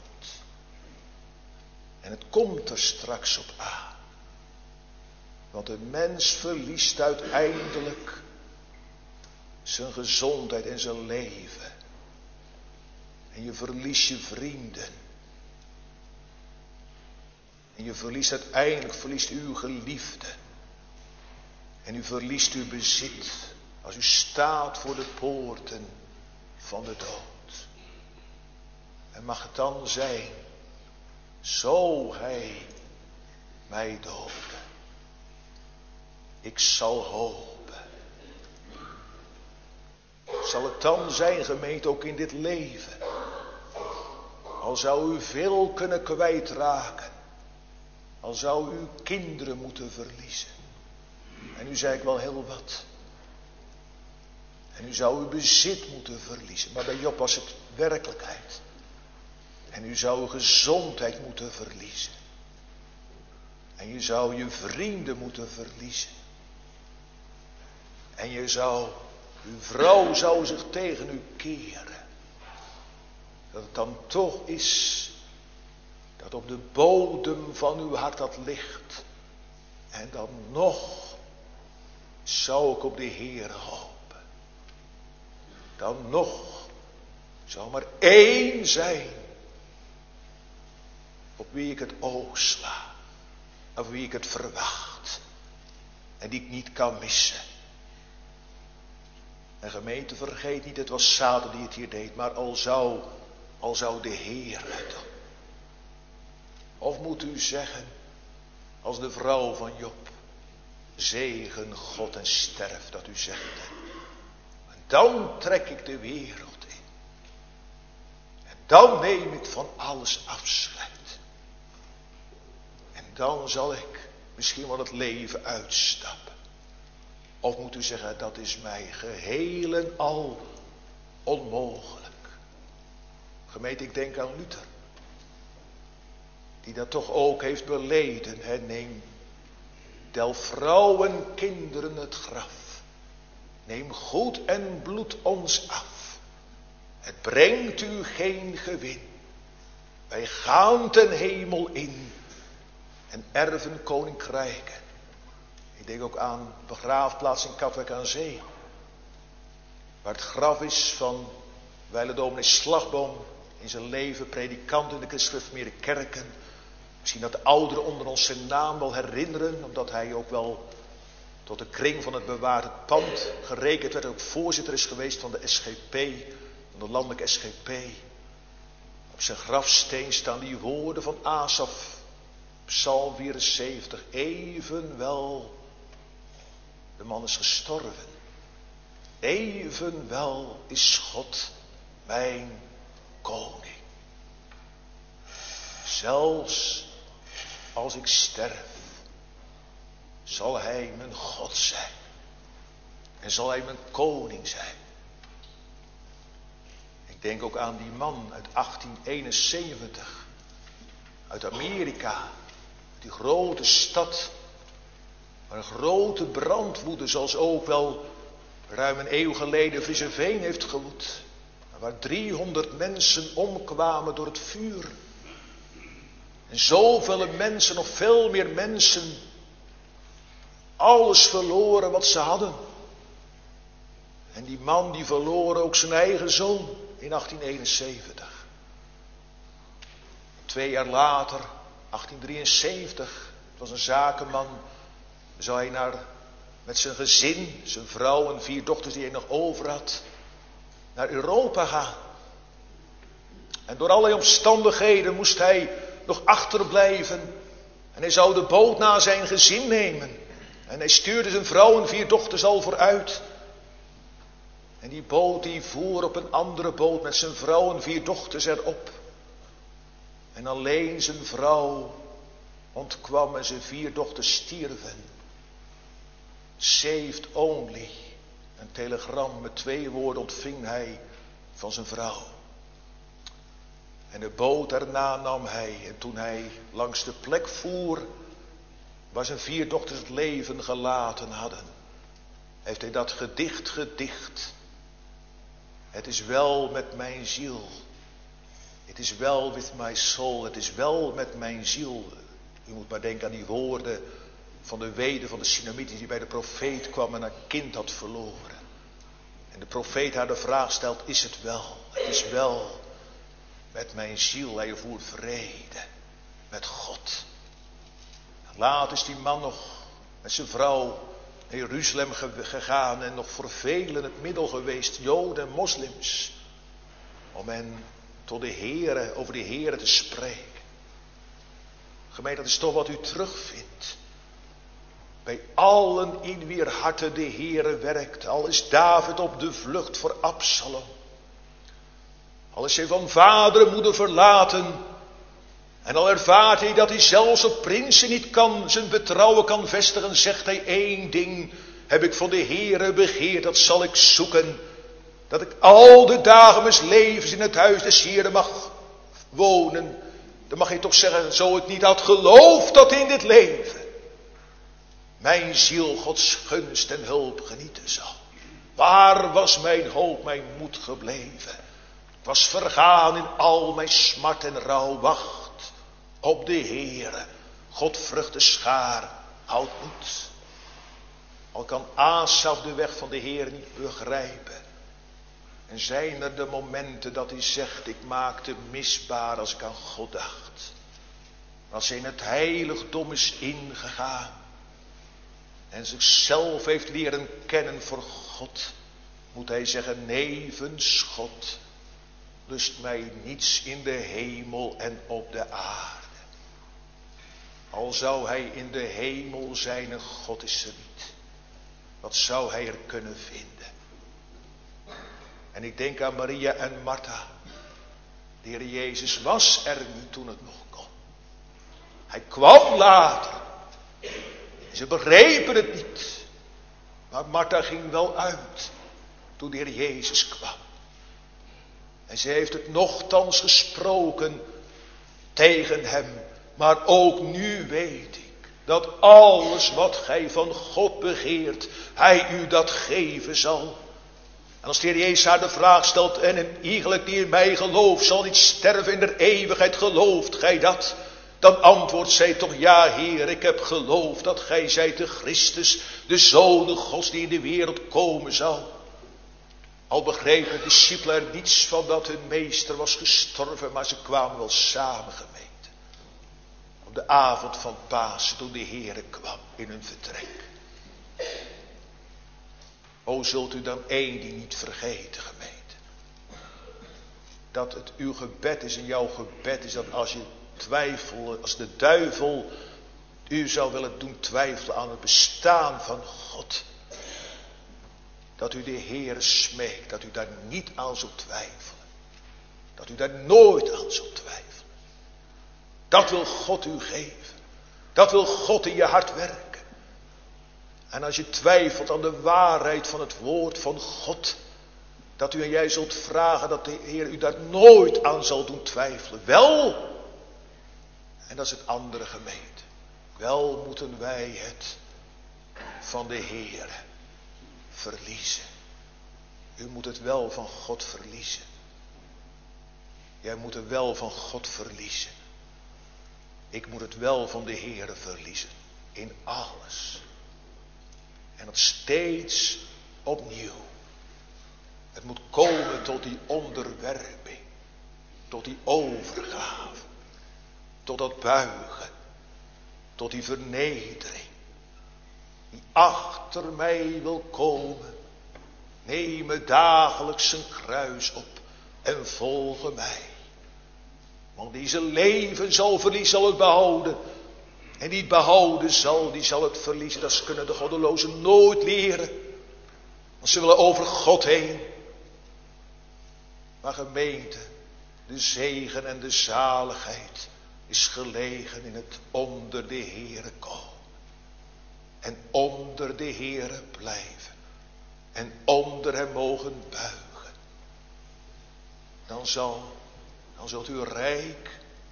En het komt er straks op aan. Want een mens verliest uiteindelijk zijn gezondheid en zijn leven. En je verliest je vrienden. En je verliest uiteindelijk, verliest u uw geliefde. En u verliest uw bezit. Als u staat voor de poorten van de dood. En mag het dan zijn. Zo hij mij doden. Ik zal hopen. Zal het dan zijn, gemeente, ook in dit leven. Al zou u veel kunnen kwijtraken. Al zou u kinderen moeten verliezen. En nu zei ik wel heel wat. En u zou uw bezit moeten verliezen. Maar bij Job was het werkelijkheid. En u zou uw gezondheid moeten verliezen. En je zou je vrienden moeten verliezen. En je zou, uw vrouw zou zich tegen u keren. Dat het dan toch is, dat op de bodem van uw hart dat ligt. En dan nog zou ik op de Heere hopen. Dan nog zou maar één zijn op wie ik het oog sla. Op wie ik het verwacht. En die ik niet kan missen. En gemeente, vergeet niet, het was Satan die het hier deed. Maar al zou, al zou de Heer het doen. Of moet u zeggen, als de vrouw van Job. Zegen God en sterf, dat u zegt. En dan trek ik de wereld in. En dan neem ik van alles afscheid. En dan zal ik misschien wel het leven uitstappen. Of moet u zeggen, dat is mij geheel en al onmogelijk. Gemeente, ik denk aan Luther. Die dat toch ook heeft beleden. Hè, neem del vrouwen kinderen het graf. Neem goed en bloed ons af. Het brengt u geen gewin. Wij gaan ten hemel in. En erven koninkrijken. Ik denk ook aan begraafplaats in Katwijk aan Zee. Waar het graf is van wijle dominee Slagboom. In zijn leven predikant in de christelijke kerken. Misschien dat de ouderen onder ons zijn naam wel herinneren. Omdat hij ook wel tot de kring van het bewaarde pand gerekend werd. Ook voorzitter is geweest van de S G P. Van de landelijke S G P. Op zijn grafsteen staan die woorden van Asaf. Psalm vierenzeventig. Evenwel, de man is gestorven. Evenwel is God mijn koning. Zelfs als ik sterf, zal hij mijn God zijn. En zal hij mijn koning zijn. Ik denk ook aan die man uit achttien eenenzeventig. Uit Amerika. Die grote stad. Waar een grote brand woedde. Zoals ook wel ruim een eeuw geleden Visseveen heeft gewoed. Waar driehonderd mensen omkwamen door het vuur. En zoveel mensen, nog veel meer mensen, alles verloren wat ze hadden. En die man die verloor ook zijn eigen zoon in achttien eenenzeventig. Twee jaar later, achttien drieënzeventig, het was een zakenman, zou hij naar, met zijn gezin, zijn vrouw en vier dochters die hij nog over had, naar Europa gaan. En door allerlei omstandigheden moest hij nog achterblijven. En hij zou de boot naar zijn gezin nemen. En hij stuurde zijn vrouw en vier dochters al vooruit. En die boot die voer op een andere boot met zijn vrouw en vier dochters erop. En alleen zijn vrouw ontkwam en zijn vier dochters stierven. Saved only. Een telegram met twee woorden ontving hij van zijn vrouw. En de boot erna nam hij. En toen hij langs de plek voer waar zijn vier dochters het leven gelaten hadden, heeft hij dat gedicht gedicht. Het is wel met mijn ziel. Het is wel with my soul. Het is wel met mijn ziel. U moet maar denken aan die woorden van de weduwe van de Sunamieten die bij de profeet kwam en haar kind had verloren. En de profeet haar de vraag stelt, is het wel? Het is wel met mijn ziel. Hij voert vrede met God. Laat is die man nog met zijn vrouw naar Jeruzalem gegaan en nog voor velen het middel geweest, Joden en moslims, om hen tot de Heere, over de Heere te spreken. Gemeente, dat is toch wat u terugvindt bij allen in wier harten de Heere werkt. Al is David op de vlucht voor Absalom, al is hij van vader en moeder verlaten, en al ervaart hij dat hij zelfs op prinsen niet kan, zijn vertrouwen kan vestigen, zegt hij, één ding heb ik van de Heere begeerd, dat zal ik zoeken, dat ik al de dagen mes levens in het huis des Heeren mag wonen. Dan mag je toch zeggen, zo ik niet had geloofd dat in dit leven mijn ziel Gods gunst en hulp genieten zal. Waar was mijn hoop, mijn moed gebleven? Ik was vergaan in al mijn smart en rouw. Wacht op de Heere, Godvrucht de schaar, houdt moed. Al kan Asaf de weg van de Heer niet begrijpen. En zijn er de momenten dat hij zegt, ik maakte misbaar als ik aan God dacht. Als hij in het heiligdom is ingegaan en zichzelf heeft leren kennen voor God, moet hij zeggen, nevens God lust mij niets in de hemel en op de aarde. Al zou hij in de hemel zijn en God is er niet, wat zou hij er kunnen vinden? En ik denk aan Maria en Martha. De Heer Jezus was er niet toen het nog kon. Hij kwam later. Ze begrepen het niet. Maar Martha ging wel uit toen de Heer Jezus kwam. En ze heeft het nochtans gesproken tegen hem. Maar ook nu weet ik dat alles wat gij van God begeert, hij u dat geven zal. En als de Heer Jezus haar de vraag stelt, en een iegelijk die in mij gelooft zal niet sterven in de eeuwigheid, gelooft gij dat? Dan antwoordt zij toch, ja Heer, ik heb geloofd dat gij zijt de Christus, de Zoon Gods die in de wereld komen zal. Al begrepen de discipelen er niets van dat hun meester was gestorven, maar ze kwamen wel samen gemeente. Op de avond van Pasen, toen de Heer kwam in hun vertrek. O, zult u dan één die niet vergeten, gemeente. Dat het uw gebed is en jouw gebed is dat als je twijfelt, als de duivel u zou willen doen twijfelen aan het bestaan van God, dat u de Heere smeekt, dat u daar niet aan zult twijfelen. Dat u daar nooit aan zult twijfelen. Dat wil God u geven. Dat wil God in je hart werken. En als je twijfelt aan de waarheid van het woord van God, dat u en jij zult vragen dat de Heer u daar nooit aan zal doen twijfelen. Wel, en dat is het andere gemeente, wel moeten wij het van de Heer verliezen. U moet het wel van God verliezen. Jij moet het wel van God verliezen. Ik moet het wel van de Heer verliezen. In alles. En dat steeds opnieuw. Het moet komen tot die onderwerping. Tot die overgave. Tot dat buigen. Tot die vernedering. Die achter mij wil komen. Neem me dagelijks zijn kruis op. En volge mij. Want die zijn leven zal verliezen, zal het behouden. En die het behouden zal, die zal het verliezen. Dat kunnen de goddelozen nooit leren. Want ze willen over God heen. Maar gemeente, de zegen en de zaligheid is gelegen in het onder de Heere komen. en onder de Heere blijven en onder hem mogen buigen, dan zal, dan zult u rijk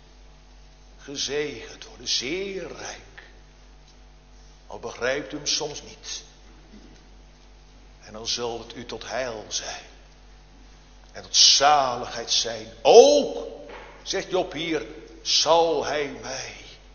gezegend worden, zeer rijk. Al begrijpt u hem soms niet. En dan zal het u tot heil zijn. En tot zaligheid zijn. Ook, zegt Job hier, zal hij mij.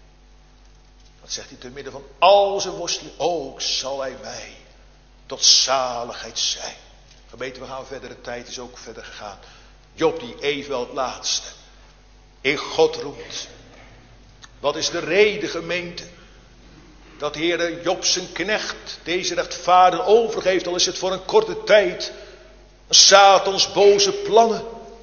Dat zegt hij te midden van al zijn worsteling. Ook zal hij mij tot zaligheid zijn. Gemeente, we gaan verder. De tijd is ook verder gegaan. Job die evenwel het laatste in God roemt. Wat is de reden, gemeente? Dat de Heere Job zijn knecht deze rechtvaardig overgeeft, al is het voor een korte tijd. Satans boze plannen.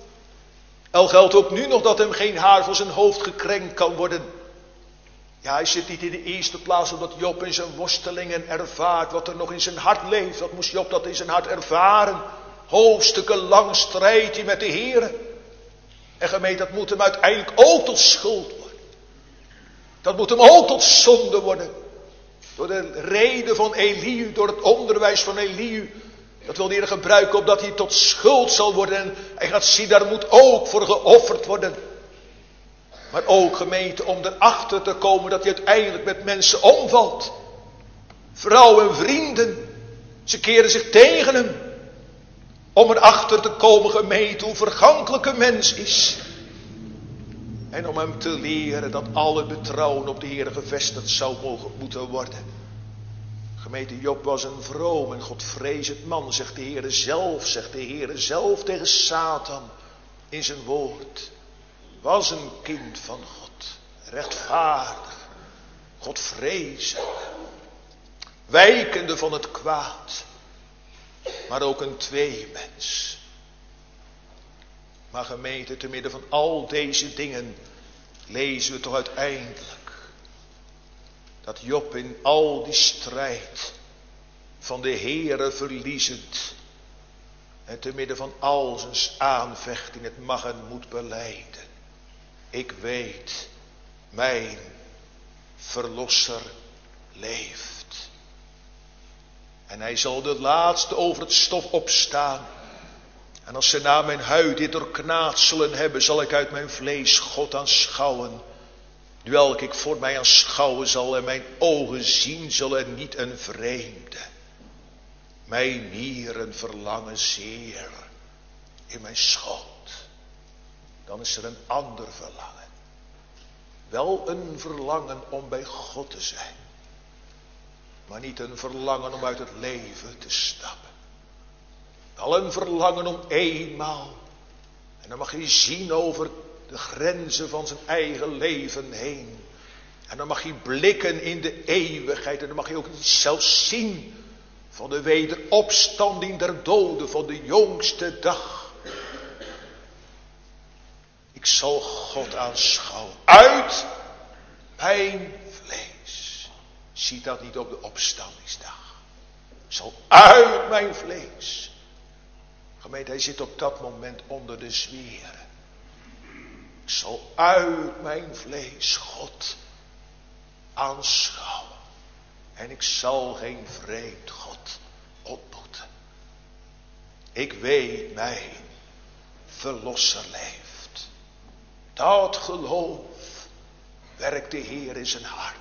Al geldt ook nu nog dat hem geen haar voor zijn hoofd gekrenkt kan worden. Ja, hij zit niet in de eerste plaats omdat Job in zijn worstelingen ervaart wat er nog in zijn hart leeft. Wat moest Job dat in zijn hart ervaren? Hoofdstukken lang strijdt hij met de Heere. En gemeente, dat moet hem uiteindelijk ook tot schuld worden. Dat moet hem ook tot zonde worden. Door de reden van Elihu, door het onderwijs van Elihu. Dat wil de Heer gebruiken opdat hij tot schuld zal worden. En hij gaat zien, daar moet ook voor geofferd worden. Maar ook, gemeente, om erachter te komen dat hij uiteindelijk met mensen omvalt. Vrouwen en vrienden. Ze keren zich tegen hem. Om erachter te komen, gemeente, hoe vergankelijk een mens is. En om hem te leren dat alle betrouwen op de Heer gevestigd zou mogen moeten worden. Gemeente, Job was een vroom en godvrezend man, zegt de Heer zelf, zegt de Heer zelf tegen Satan in zijn woord. Was een kind van God, rechtvaardig, godvrezend, wijkende van het kwaad, maar ook een tweemens. Maar gemeente, te midden van al deze dingen lezen we toch uiteindelijk dat Job in al die strijd van de Heere verliezend en te midden van al zijn aanvechting het mag en moet belijden. Ik weet, mijn Verlosser leeft. En hij zal de laatste over het stof opstaan. En als ze na mijn huid dit doorknaadselen hebben, zal ik uit mijn vlees God aanschouwen. Welk ik voor mij aanschouwen zal en mijn ogen zien zullen niet een vreemde. Mijn nieren verlangen zeer in mijn schoot. Dan is er een ander verlangen. Wel een verlangen om bij God te zijn. Maar niet een verlangen om uit het leven te stappen. Wel een verlangen om eenmaal. En dan mag je zien over de grenzen van zijn eigen leven heen. En dan mag je blikken in de eeuwigheid. En dan mag je ook zelfs zien van de wederopstanding der doden van de jongste dag. Ik zal God aanschouwen uit mijn vlees. Ziet dat niet op de opstandingsdag. Ik zal uit mijn vlees. Gemeente, hij zit op dat moment onder de zweren. Ik zal uit mijn vlees God aanschouwen. En ik zal geen vreemd God ontmoeten. Ik weet mijn Verlosser leeft. Dat geloof werkt de Heer in zijn hart.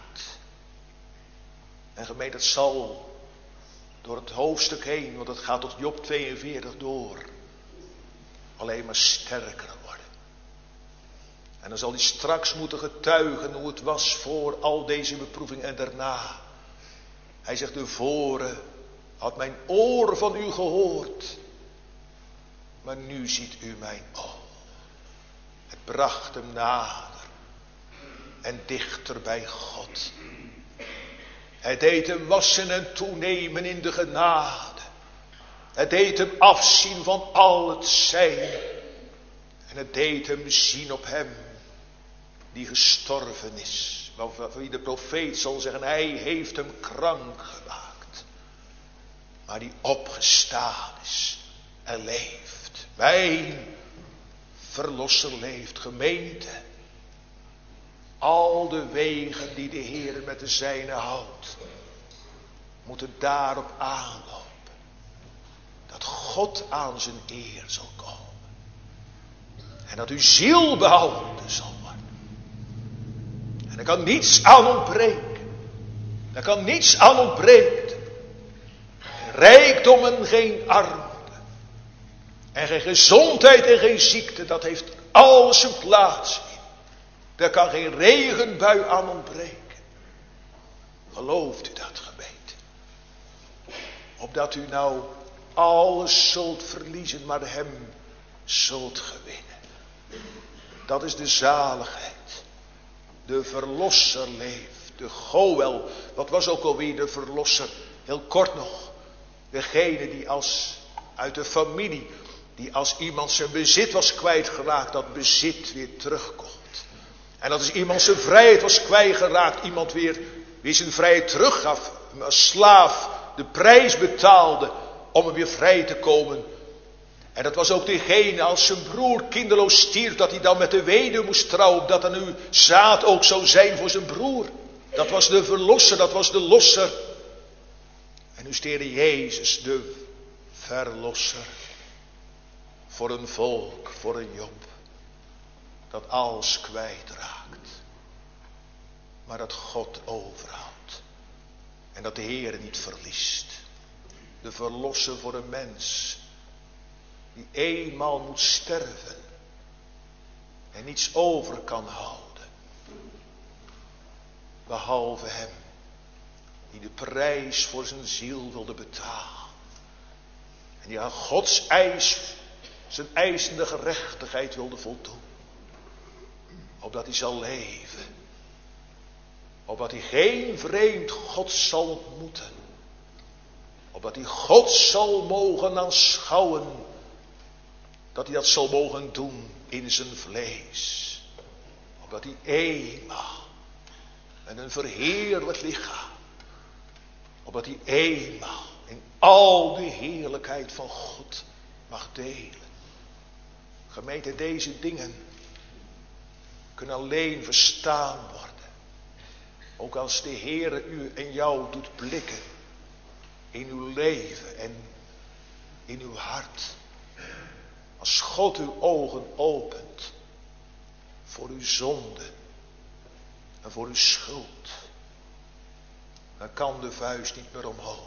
En gemeente, het zal door het hoofdstuk heen, want het gaat tot Job tweeënveertig door, alleen maar sterker worden. En dan zal hij straks moeten getuigen hoe het was voor al deze beproeving en daarna. Hij zegt, de voren had mijn oor van u gehoord, maar nu ziet u mijn oog. Het bracht hem nader en dichter bij God. Het deed hem wassen en toenemen in de genade. Het deed hem afzien van al het zijn. En het deed hem zien op hem die gestorven is. Van wie de profeet zal zeggen, hij heeft hem krank gemaakt. Maar die opgestaan is en leeft. Mijn Verlosser leeft, gemeente. Al de wegen die de Heer met de zijne houdt. moeten daarop aanlopen. Dat God aan zijn eer zal komen. En dat uw ziel behouden zal worden. En er kan niets aan ontbreken. Er kan niets aan ontbreken. Geen rijkdom en geen armoede. En geen gezondheid en geen ziekte. Dat heeft alles zijn plaats in. Er kan geen regenbui aan ontbreken. Gelooft u dat, gemeente? Opdat u nou alles zult verliezen, maar hem zult gewinnen. Dat is de zaligheid. De verlosser leeft. De Goël. Wat was ook alweer de verlosser? Heel kort nog. Degene die als uit de familie, die als iemand zijn bezit was kwijtgeraakt, dat bezit weer terugkomt. En dat is iemand zijn vrijheid was kwijtgeraakt, iemand weer wie zijn vrijheid teruggaf, als slaaf de prijs betaalde om er weer vrij te komen. En dat was ook degene als zijn broer kinderloos stierf, dat hij dan met de weduwe moest trouwen, dat er nu zaad ook zou zijn voor zijn broer. Dat was de verlosser, dat was de losser. En nu is de Heer Jezus de verlosser voor een volk, voor een Job, dat alles kwijtraakt, maar dat God overhoudt en dat de Heer niet verliest. De verlosser voor een mens die eenmaal moet sterven en niets over kan houden, behalve hem die de prijs voor zijn ziel wilde betalen en die aan Gods eis, zijn eisende gerechtigheid wilde voldoen, opdat hij zal leven, opdat hij geen vreemd God zal ontmoeten, opdat hij God zal mogen aanschouwen, dat hij dat zal mogen doen in zijn vlees, opdat hij eenmaal met een verheerlijk lichaam, opdat hij eenmaal in al de heerlijkheid van God mag delen. Gemeente, deze dingen kunnen alleen verstaan worden, ook als de Heer u en jou doet blikken in uw leven en in uw hart. Als God uw ogen opent voor uw zonde en voor uw schuld, dan kan de vuist niet meer omhoog.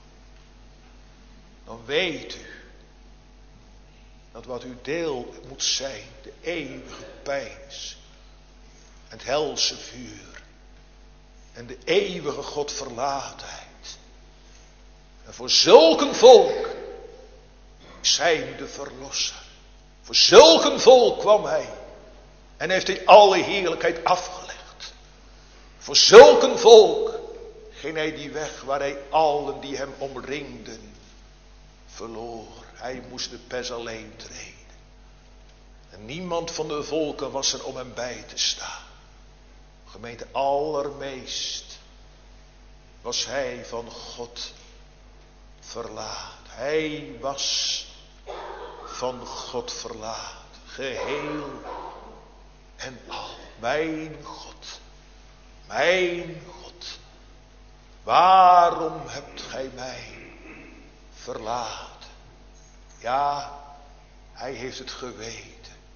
Dan weet u dat wat uw deel moet zijn, de eeuwige pijns, het helse vuur en de eeuwige Godverlatenheid. En voor zulk een volk is hij de verlosser. Voor zulk een volk kwam hij en heeft hij alle heerlijkheid afgelegd. Voor zulk een volk ging hij die weg waar hij allen die hem omringden verloor. Hij moest de pers alleen treden. En niemand van de volken was er om hem bij te staan. Gemeente, allermeest was hij van God verlaat. Hij was van God verlaat. Geheel en al. Mijn God. Mijn God. Waarom hebt gij mij verlaten? Ja, hij heeft het geweten.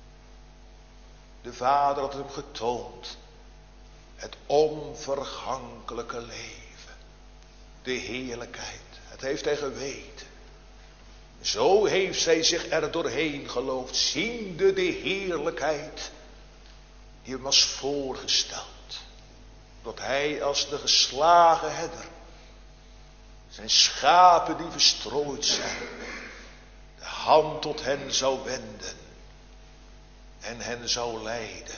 De Vader had hem getoond. Het onvergankelijke leven. De heerlijkheid. Het heeft hij geweten. Zo heeft zij zich er doorheen geloofd. Ziende de heerlijkheid die hem was voorgesteld. Dat hij als de geslagen herder zijn schapen die verstrooid zijn, de hand tot hen zou wenden en hen zou leiden.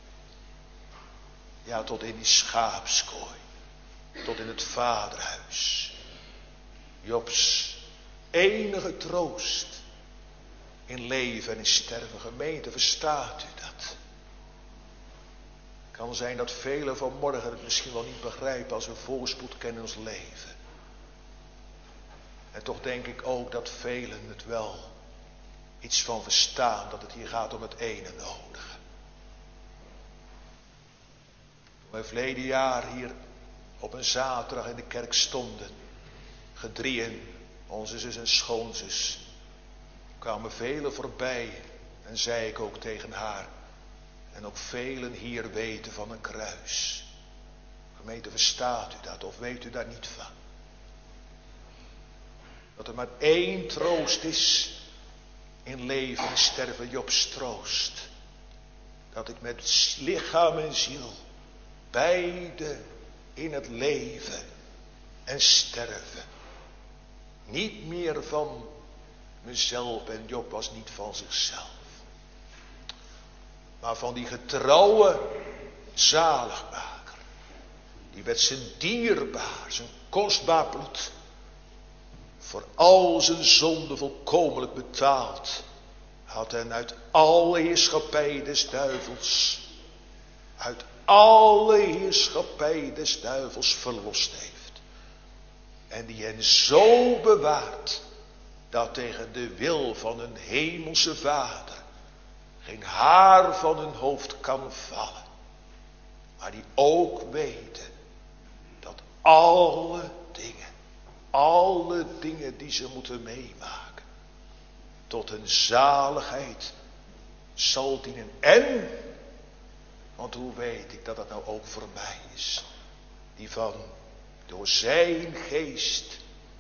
Ja, tot in die schaapskooi, tot in het vaderhuis. Jobs enige troost in leven en in sterven. Gemeente, verstaat u dat? Het kan zijn dat velen vanmorgen het misschien wel niet begrijpen als we voorspoed kennen in ons leven. En toch denk ik ook dat velen het wel iets van verstaan, dat het hier gaat om het ene nodige. Toen wij verleden jaar hier op een zaterdag in de kerk stonden, gedrieën, onze zus en schoonzus, kwamen velen voorbij en zei ik ook tegen haar. En ook velen hier weten van een kruis. Gemeente, verstaat u dat of weet u daar niet van? Dat er maar één troost is in leven en sterven, Jobs troost. Dat ik met lichaam en ziel beide in het leven en sterven. Niet meer van mezelf, en Job was niet van zichzelf. Maar van die getrouwe zaligmaker. Die met zijn dierbaar, zijn kostbaar bloed voor al zijn zonden volkomenlijk betaald had en uit alle heerschappij des duivels, uit alle heerschappij des duivels verlost heeft. En die hen zo bewaart, dat tegen de wil van een hemelse Vader geen haar van hun hoofd kan vallen. Maar die ook weten dat alle dingen, alle dingen die ze moeten meemaken, tot hun zaligheid zal dienen. En, want hoe weet ik dat dat nou ook voor mij is, die van door zijn geest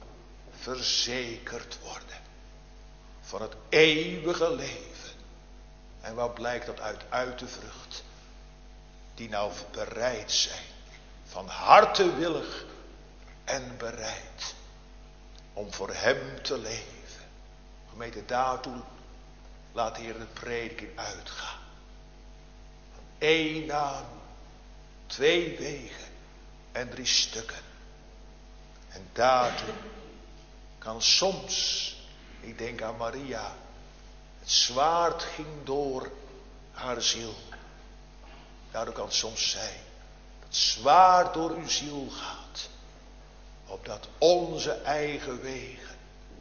verzekerd worden van het eeuwige leven. En wat blijkt dat uit? Uit de vrucht. Die nou bereid zijn, van harte willig en bereid, om voor hem te leven. Gemeente, daartoe laat de Heer de prediking uitgaan. Van één naam, twee wegen en drie stukken. En daartoe kan soms, ik denk aan Maria, het zwaard ging door haar ziel. Daardoor kan het soms zijn dat het zwaard door uw ziel gaat. Opdat onze eigen wegen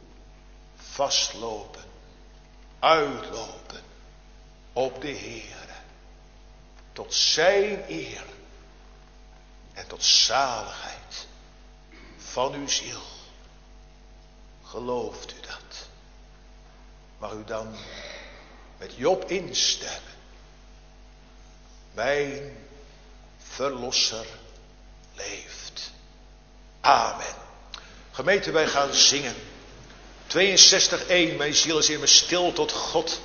vastlopen, uitlopen op de Heere. Tot zijn eer en tot zaligheid van uw ziel. Gelooft u dat? Mag u dan met Job instemmen. Mijn verlosser leeft. Amen. Gemeente, wij gaan zingen. tweeënzestig één. Mijn ziel is in me stil tot God.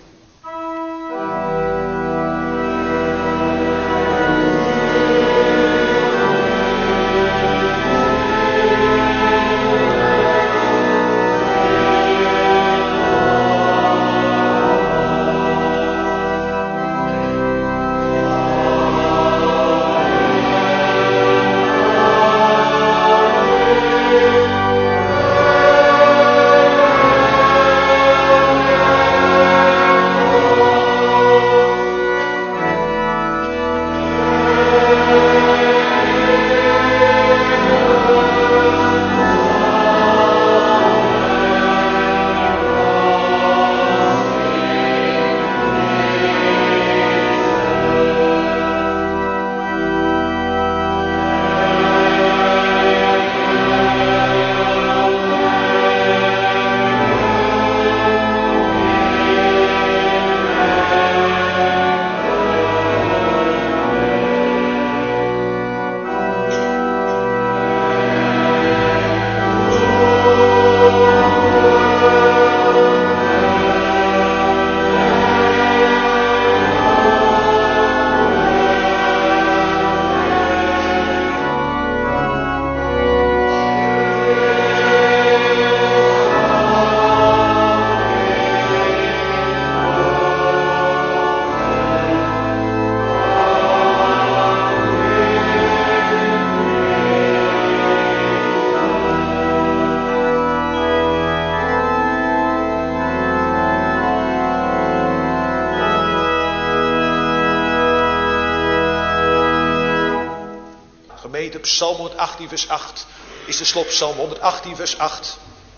Amen. Psalm honderdachttien vers acht is de slotpsalm honderdachttien vers acht.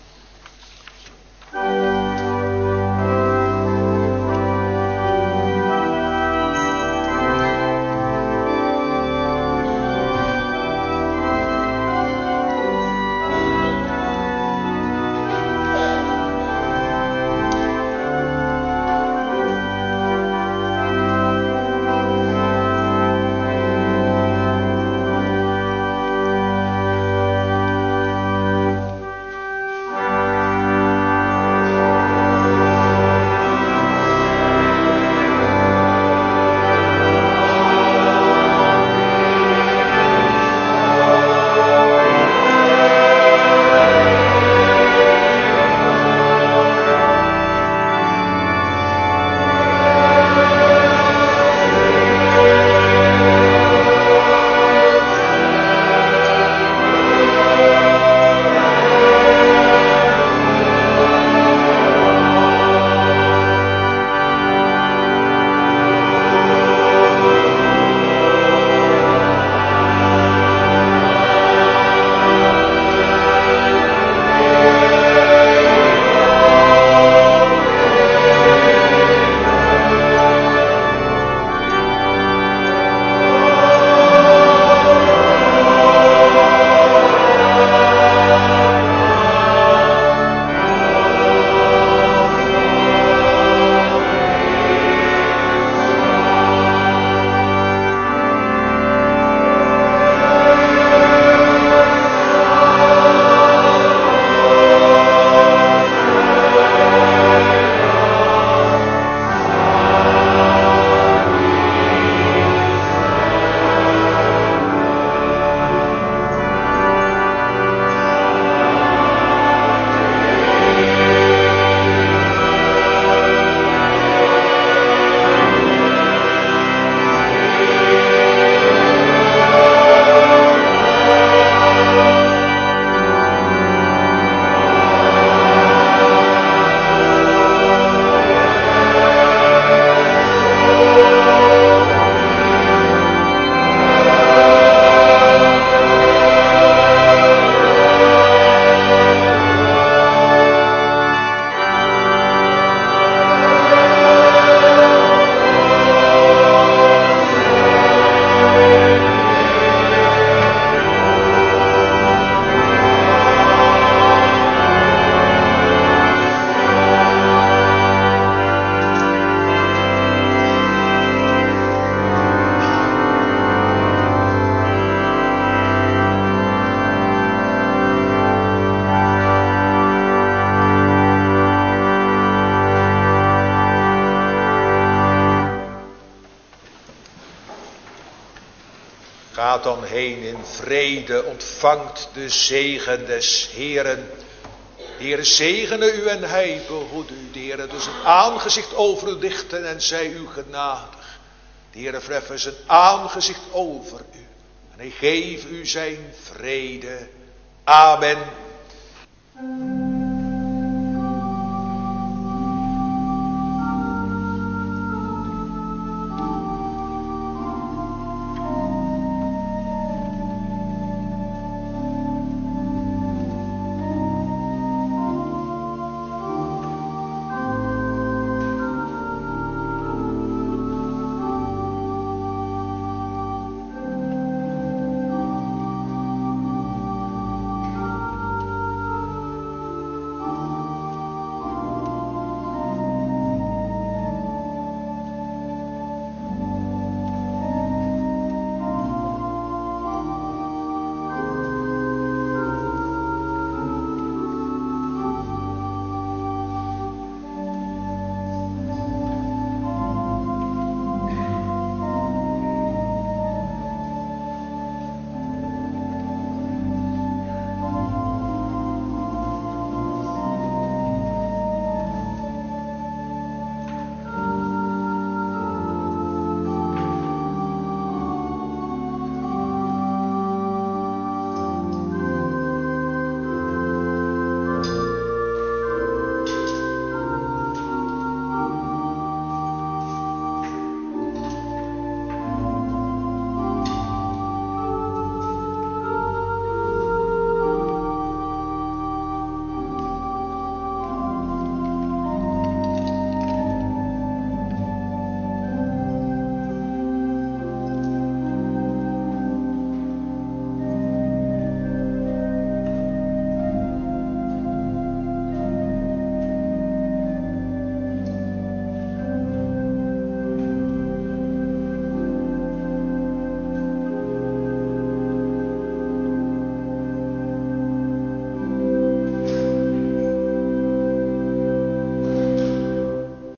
Gaat dan heen in vrede, ontvangt de zegen des Heeren. De Heere zegene u en hij behoede u. De Heere dus een aangezicht over u lichten en zij u genadig. De Heere verheffen zijn aangezicht over u. En hij geeft u zijn vrede. Amen.